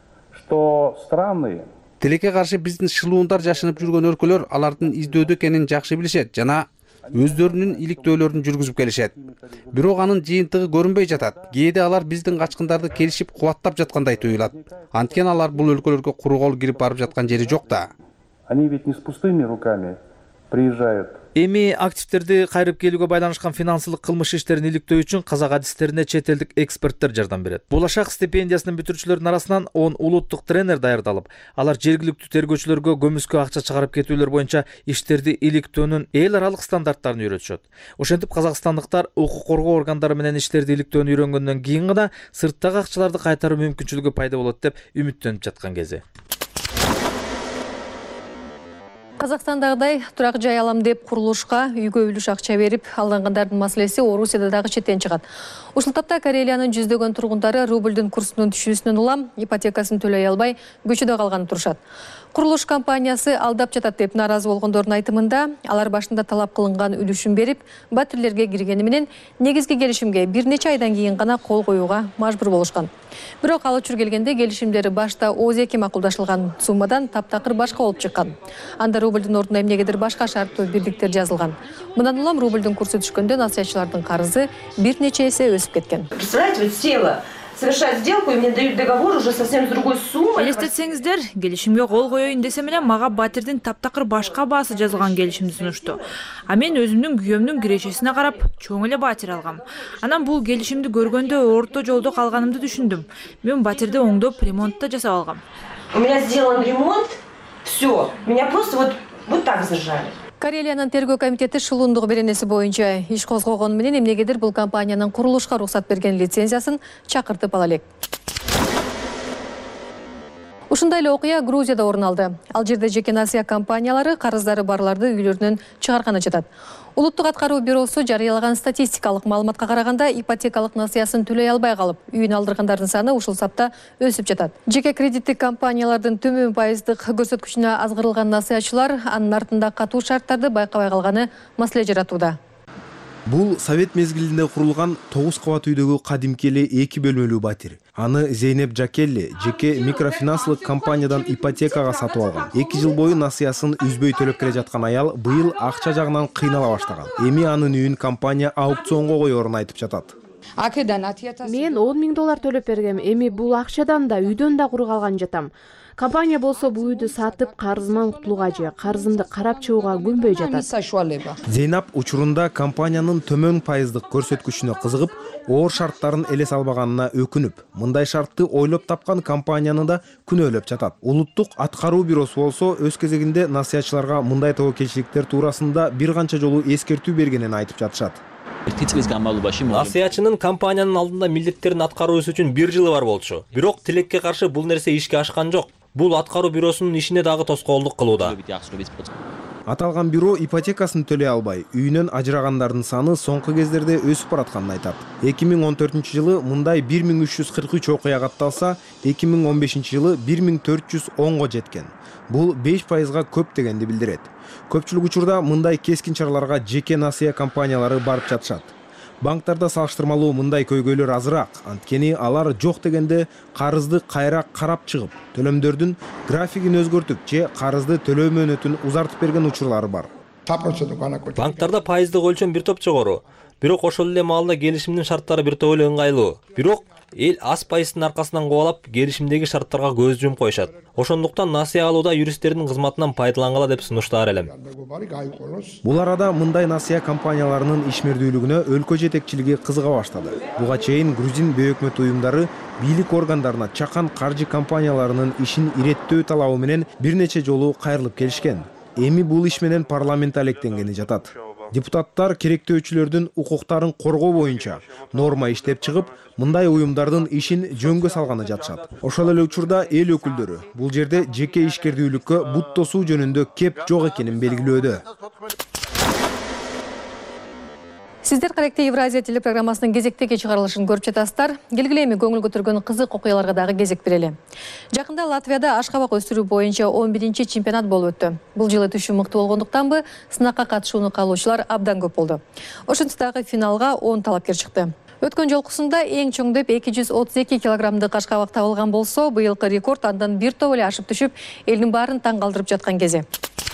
[SPEAKER 10] что страны
[SPEAKER 22] Тилекке каршы биздин шылуундар жашынып жүргөн өлкөлөр алардын издөөдө экенин жакшы билишет жана өздөрүнүн иликтөөлөрүн жүргүзүп келишет. Бирок анын жыйынтыгы көрүнбөй жатат. Кээде алар биздин качкындарды келишип кубаттап жаткандай туюлат. Анткени алар бул өлкөлөргө куру кол кирип барып жаткан жери жок да.
[SPEAKER 10] Они ведь не с пустыми руками приезжают.
[SPEAKER 21] Эми активтерди кайрып келүүгө байланышкан финансылык кылмыш иштерин иликтөө үчүн казак адистерине чет элдик эксперттер жардам берет. Болашак стипендиясынын бүтүрүүчүлөрдүн арасынан 10 улуттук тренер даярдалып, алар жергиликтүү тергөөчүлөргө көмүскө акча чыгарып кетүүлөр боюнча иштерди иликтөөнүн эл аралык стандарттарын үйрөтүшөт. Ошентип казакстандыктар укук коргоо органдары менен иштерди иликтөөнү үйрөнгөндөн кийин гана сырттагы акчаларды кайтаруу мүмкүнчүлүгү пайда болот деп үмүттөнүп жаткан кези.
[SPEAKER 16] Казакстандагыдай турак жай алам деп курулушка үйгө үлүш акча берип алгандардын маселеси Орусияда дагы четтен чыгат. Ушул тапта Карелиянын жүздөгөн тургундары рублдун курсунун түшүүсүнөн улам ипотекасын төлөй албай көчөдө калган турушат. Курулуш компаниясы алдап жатат деп наразы болгондордун айтымында, алар башында талап кылынган үлүшүн берип, батирлерге киргени менен негизги келишимге бир нече айдан кийин гана кол коюуга мажбур болушкан. Бирок ал учур келгенде келишимдери башта ооз-2 макулдашылган суммадан таптакыр башка болуп чыккан. Анда рублдун ордуна эмнегедир башка шарттуу бирдиктер жазылган. Мындан улам рублдун курсу түшкөндө насыятчылардын карызы бир нече эсе өсүп кеткен.
[SPEAKER 12] Представляете, вот села совершать сделку, и мне дают договор уже совсем с другой суммой.
[SPEAKER 13] Элестетсеңиздер, келишимге кол коёюн десем эле мага батирдин таптакыр башка баасы жазылган келишимди сунушту. А мен өзүмдүн күйөөмдүн кирешесине карап, чоң эле батир алгам. Анан бул келишимди көргөндө орто жолдо калганымды түшүндүм. Мен батирди оңдоп, ремонтта жасап алгам.
[SPEAKER 12] У меня сделан ремонт, все, меня просто вот так зажали.
[SPEAKER 16] Карелиянын тергөө комитети шылуундук беренеси боюнча иш козгогону менен эмнегедир бул компаниянын курулушка уруксат берген лицензиясын чакыртып ала элек. Ушундай эле окуя Грузияда орун алды. Ал жерде жеке насыя компаниялары карыздары барларды үйлөрүнөн чыгарганы жатат. Улуттук аткаруу бюросу жарыялаган статистикалык маалыматка караганда ипотекалык насыясын төлөй албай калып, үйүн алдыргандардын саны ушул сапта өсүп жатат. Жеке кредиттик компаниялардын төмөн пайыздык көрсөткүчүнө азгырылган насыятчылар анын артында катуу шарттарды байкабай калганы маселе жаратууда.
[SPEAKER 14] Бул совет мезгилинде курулган 9 кабат үйдөгү кадимки эле 2 бөлмөлүү батир. Аны Зейнеп Жакелли жеке микрофинанслык компаниядан ипотекага сатып алган. 2 жыл бою насыясын үзбөй төлөп келе жаткан аял быйыл акча жагынан кыйнала баштаган. Эми анын үйүн компания аукционго коерун айтып жатат.
[SPEAKER 15] Мен $10,000 төлөп бергем. Эми бул акчадан да үйдөн да куру калган жатам.
[SPEAKER 5] Компания болсо бул үйдү сатып карызыман кутулууга же карызымды карап чыгууга көнбөй жатат.
[SPEAKER 14] Зейнап учурунда компаниянын төмөн пайыздык көрсөткүчүнө кызыгып, оор шарттарын элес албаганына өкүнүп, мындай шартты ойлоп тапкан компанияны да күнөөлөп жатат. Улуттук аткаруу бюросу болсо өз кезегинде насыятчыларга мындай тобокелчиликтер туурасында бир канча жолу эскертүү бергенин айтып жатышат.
[SPEAKER 15] Насыятчынын компаниянын алдында милдеттерин аткаруусу үчүн 1 жылы бар болчу. Бирок тилекке каршы бул нерсе ишке ашкан жок. Бул аткаруу бюросунун ишине дагы тоскоолдук кылууда.
[SPEAKER 14] Аталган бюро ипотекасын төлөй албай, үйүнөн ажырагандардын саны соңку кездерде өсүп баратканын айтат. 2014-жылы мындай 1343 окуя катталса, 2015-жылы 1410го жеткен. Бул 5%га көп дегенди билдирет. Көпчүлүк учурда мындай кескин чараларга жеке насыя компаниялары барып жатышат. Банктарда салыштырмалуу мындай көйгөйлөр азыраак, анткени алар жок дегенде карызды кайра карап чыгып, төлөмдөрдүн графигин өзгөртүп же карызды төлөө мөөнөтүн узартып берген учурлары бар.
[SPEAKER 15] Банктарда пайыздык өлчөм бир топ жогору, бирок ошол эле маалда келишимдин шарттары бир топ эле ыңгайлуу. Бирок эл аз пайыздын аркасынан кубалап, келишимдеги шарттарга көз жумуп коюшат. Ошондуктан насыя алууда юристтердин кызматынан пайдалангыла деп сунуштаар элем.
[SPEAKER 14] Бул арада мындай насыя компанияларынын ишмердүүлүгүнө өлкө жетекчилиги кызыга баштады. Буга чейин грузин бейөкмөт уюмдары бийлик органдарына чакан каржы компанияларынын ишин иреттөө талабы менен бир нече жолу кайрылып келишкен. Эми бул иш менен парламент алектенгени жатат. Депутаттар керектөөчүлөрдүн укуктарын коргоо боюнча норма иштеп чыгып, мындай уюмдардын ишин жөнгө салганы жатышат. Ошол эле учурда эл өкүлдөрү бул жерде жеке ишкердүүлүккө бут тосуу жөнүндө кеп жок экенин белгилөөдө.
[SPEAKER 16] Сиздер карактуу Евразия телепрограммасынын кезектеги чыгарылышын көрүп жатасыздар. Келгиле эми көңүл көтөргөн кызык окуяларга дагы кезек берели. Жакында Латвияда ашкабак өстүрүү боюнча 11-чи чемпионат болуп өттү. Бул жылы түшүм мыкты болгондуктанбы, сынакка катышууну каалоочулар абдан көп болду. Ошентсе финалга 10 талапкер чыкты. Өткөн жолкусунда эң чоң деп 232 килограммдык ашкабак табылган болсо, быйылкы рекорд андан бир топ эле ашып түшүп, элдин баарын таң калтырып жаткан кези.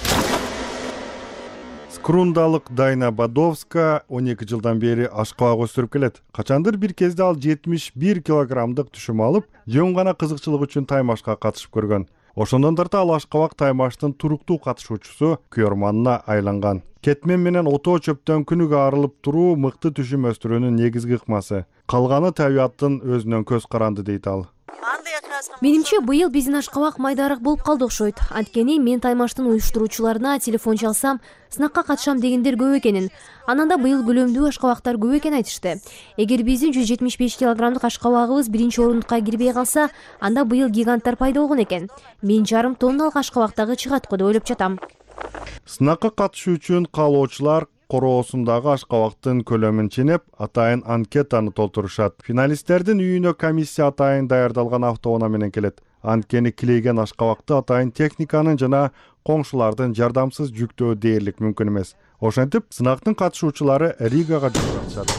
[SPEAKER 17] Скрундалык Дайна Бадовска 12 жылдан бери ашкабак өстүрүп келет. Качандыр бир кезде ал 71 килограммдык түшүм алып, жөн гана кызыкчылык үчүн таймашка катышып көргөн. Ошондон тарта ал ашкабак таймаштын туруктуу катышуучусу, күйөрманына айланган. Кетмен менен отоо чөптөн күнүгө арылып туруу мыкты түшүм өстүрүүнүн негизги ыкмасы. Калганы табияттын өзүнөн көз каранды дейт ал.
[SPEAKER 18] Менимче быйыл биздин ашкабак майдарак болуп калды окшойт. Анткени мен таймаштын уюштуруучуларына телефон чалсам, сынакка катышам дегендер көп экенин. Анан да быйыл көлөмдүү ашкабактар көп экен айтышты. Эгер биздин 175 килограммдык ашкабагыбыз биринчи орундукка кирбей калса, анда быйыл гиганттар пайда болгон экен. Мен жарым тонналык ашкабактагы чыгат го деп ойлоп жатам.
[SPEAKER 17] Сынакка катышуу үчүн каалоочулар короосундагы ашкабактын көлөмүн ченеп, атайын анкетаны толтурушат. Финалисттердин үйүнө комиссия атайын даярдалган автоунаа менен келет. Анткени килейген ашкабакты атайын техниканын жана коңшулардын жардамсыз жүктөө дээрлик мүмкүн эмес. Ошентип, сынактын катышуучулары Ригага жүрүп жатышат.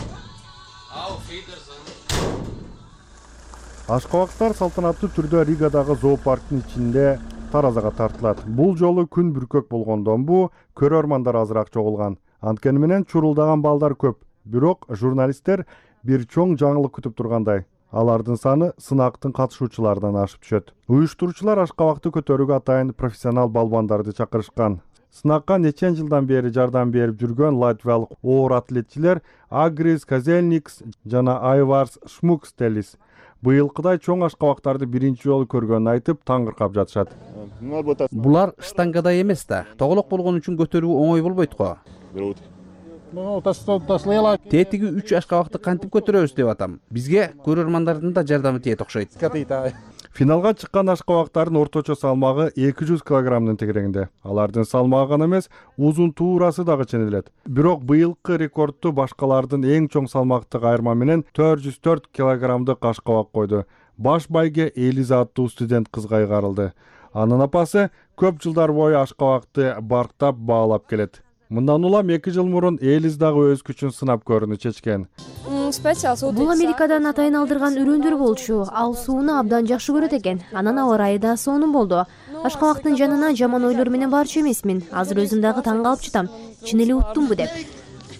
[SPEAKER 17] Ашкабактар салтанаттуу түрдө Ригадагы зоопарктын ичинде таразага тартылат. Бул жолу күн бүркөк болгондон көрөрмандар азыраак чогулган. Анткени менен чурулдаган балдар көп. Бирок журналисттер бир чоң жаңылык күтүп тургандай. Алардын саны сынактын катышуучуларынан ашып түшөт. Уюштуруучулар ашкабакты көтөрүүгө атайын профессионал балбандарды чакырышкан. Сынакка нечен жылдан бери жардам берип жүргөн латвиялык оор атлетчилер Агрис Казельникс жана Айварс Шмукстелис быйылкыдай чоң ашкабактарды биринчи жолу көргөнүн айтып таңыркап жатышат.
[SPEAKER 22] Булар штангадай эмес да. Тоголок болгон үчүн көтөрүү оңой болбойт го. Тетиги 3 ашкабакты кантип көтөрөбүз деп атам. Бизге көрөрмандардын да жардамы тиет окшойт.
[SPEAKER 17] Финалга чыккан ашкабактардын орточо салмагы 200 килограммдын тегерегинде. Алардын салмагы гана эмес, узун туурасы дагы ченелет. Бирок быйылкы рекордту башкалардын эң чоң салмактык айырма менен 404 килограммдык ашкабак койду. Баш байге Элиза аттуу студент кызга айгарылды. Анын апасы көп жылдар бою ашкабакты барктап баалап келет. Мындан улам 2 жыл мурун Элиз дагы өз күчүн сынап көрүүнү чечкен.
[SPEAKER 18] Бул Америкадан атайын алдырган үрөндөр болчу. Ал сууну абдан жакшы көрөт экен. Анан аба ырайы да сонун болду. Ашкабактын жанына жаман ойлор менен барчу эмесмин. Азыр өзүм дагы таң калып жатам. Чын эле уттумбу деп.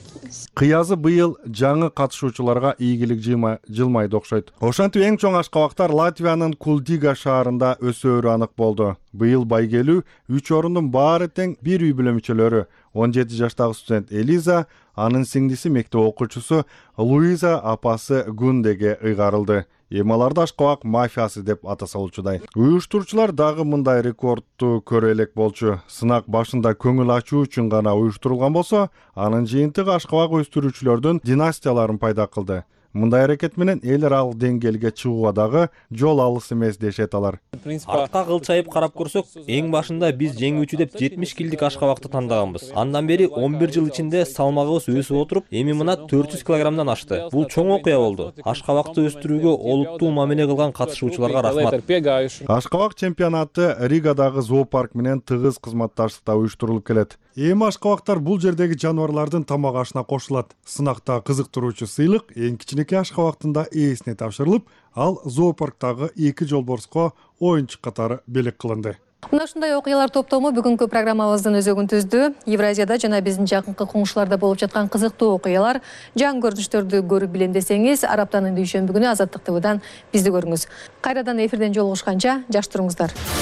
[SPEAKER 17] Кыязы быйыл жаңы катышуучуларга ийгилик жылмайды окшойт. Ошентип эң чоң ашкабактар Латвиянын Кулдига шаарында өсөөрү анык болду. Быйыл байгелүү 3 орундун баары тең бир үй бүлө мүчөлөрү. 17 жаштагы студент Элиза, анын сиңдиси мектеп окуучусу Луиза апасы Гундеге ыйгарылды. Эмаларды ашкабак мафиясы деп атаса болчудай. Уюштуруучулар дагы мындай рекордту көрө элек болчу. Сынак башында көңүл ачуу үчүн гана уюштурулган болсо, анын жыйынтыгы ашкабак өстүрүүчүлөрдүн династияларын пайда кылды. Мындай аракет менен эл аралык деңгээлге чыгууга дагы жол алыс эмес дешет алар.
[SPEAKER 15] Артка кылчайып карап көрсөк, эң башында биз жеңүүчү деп 70 килдик ашкабакты тандаганбыз. Андан бери 11 жыл ичинде салмагыбыз өсүп отуруп, эми мына 400 килограммдан ашты. Бул чоң окуя болду. Ашкабакты өстүрүүгө олуттуу мамиле кылган катышуучуларга рахмат.
[SPEAKER 17] Ашкабак чемпионаты Ригадагы зоопарк менен тыгыз кызматташтыкта уюштурулуп келет. Эми ашкабактар бул жердеги жаныбарлардын тамак ашына кошулат. Сынакта кызыктыруучу сыйлык эң кичинекей ашкабактын да ээсине тапшырылып, ал зоопарктагы 2 жолборско оюнчук катары белек кылынды.
[SPEAKER 16] Мына ушундай окуялар топтому бүгүнкү программабыздын өзөгүн түздү. Евразияда жана биздин жакынкы коңшуларда болуп жаткан кызыктуу окуялар, жаңы көрүнүштөрдү көрүп билем десеңиз, араптанын дүйшөмбү күнү Азаттык ТVдан бизди көрүңүз. Кайрадан эфирден жолугушканча жакшы туруңуздар.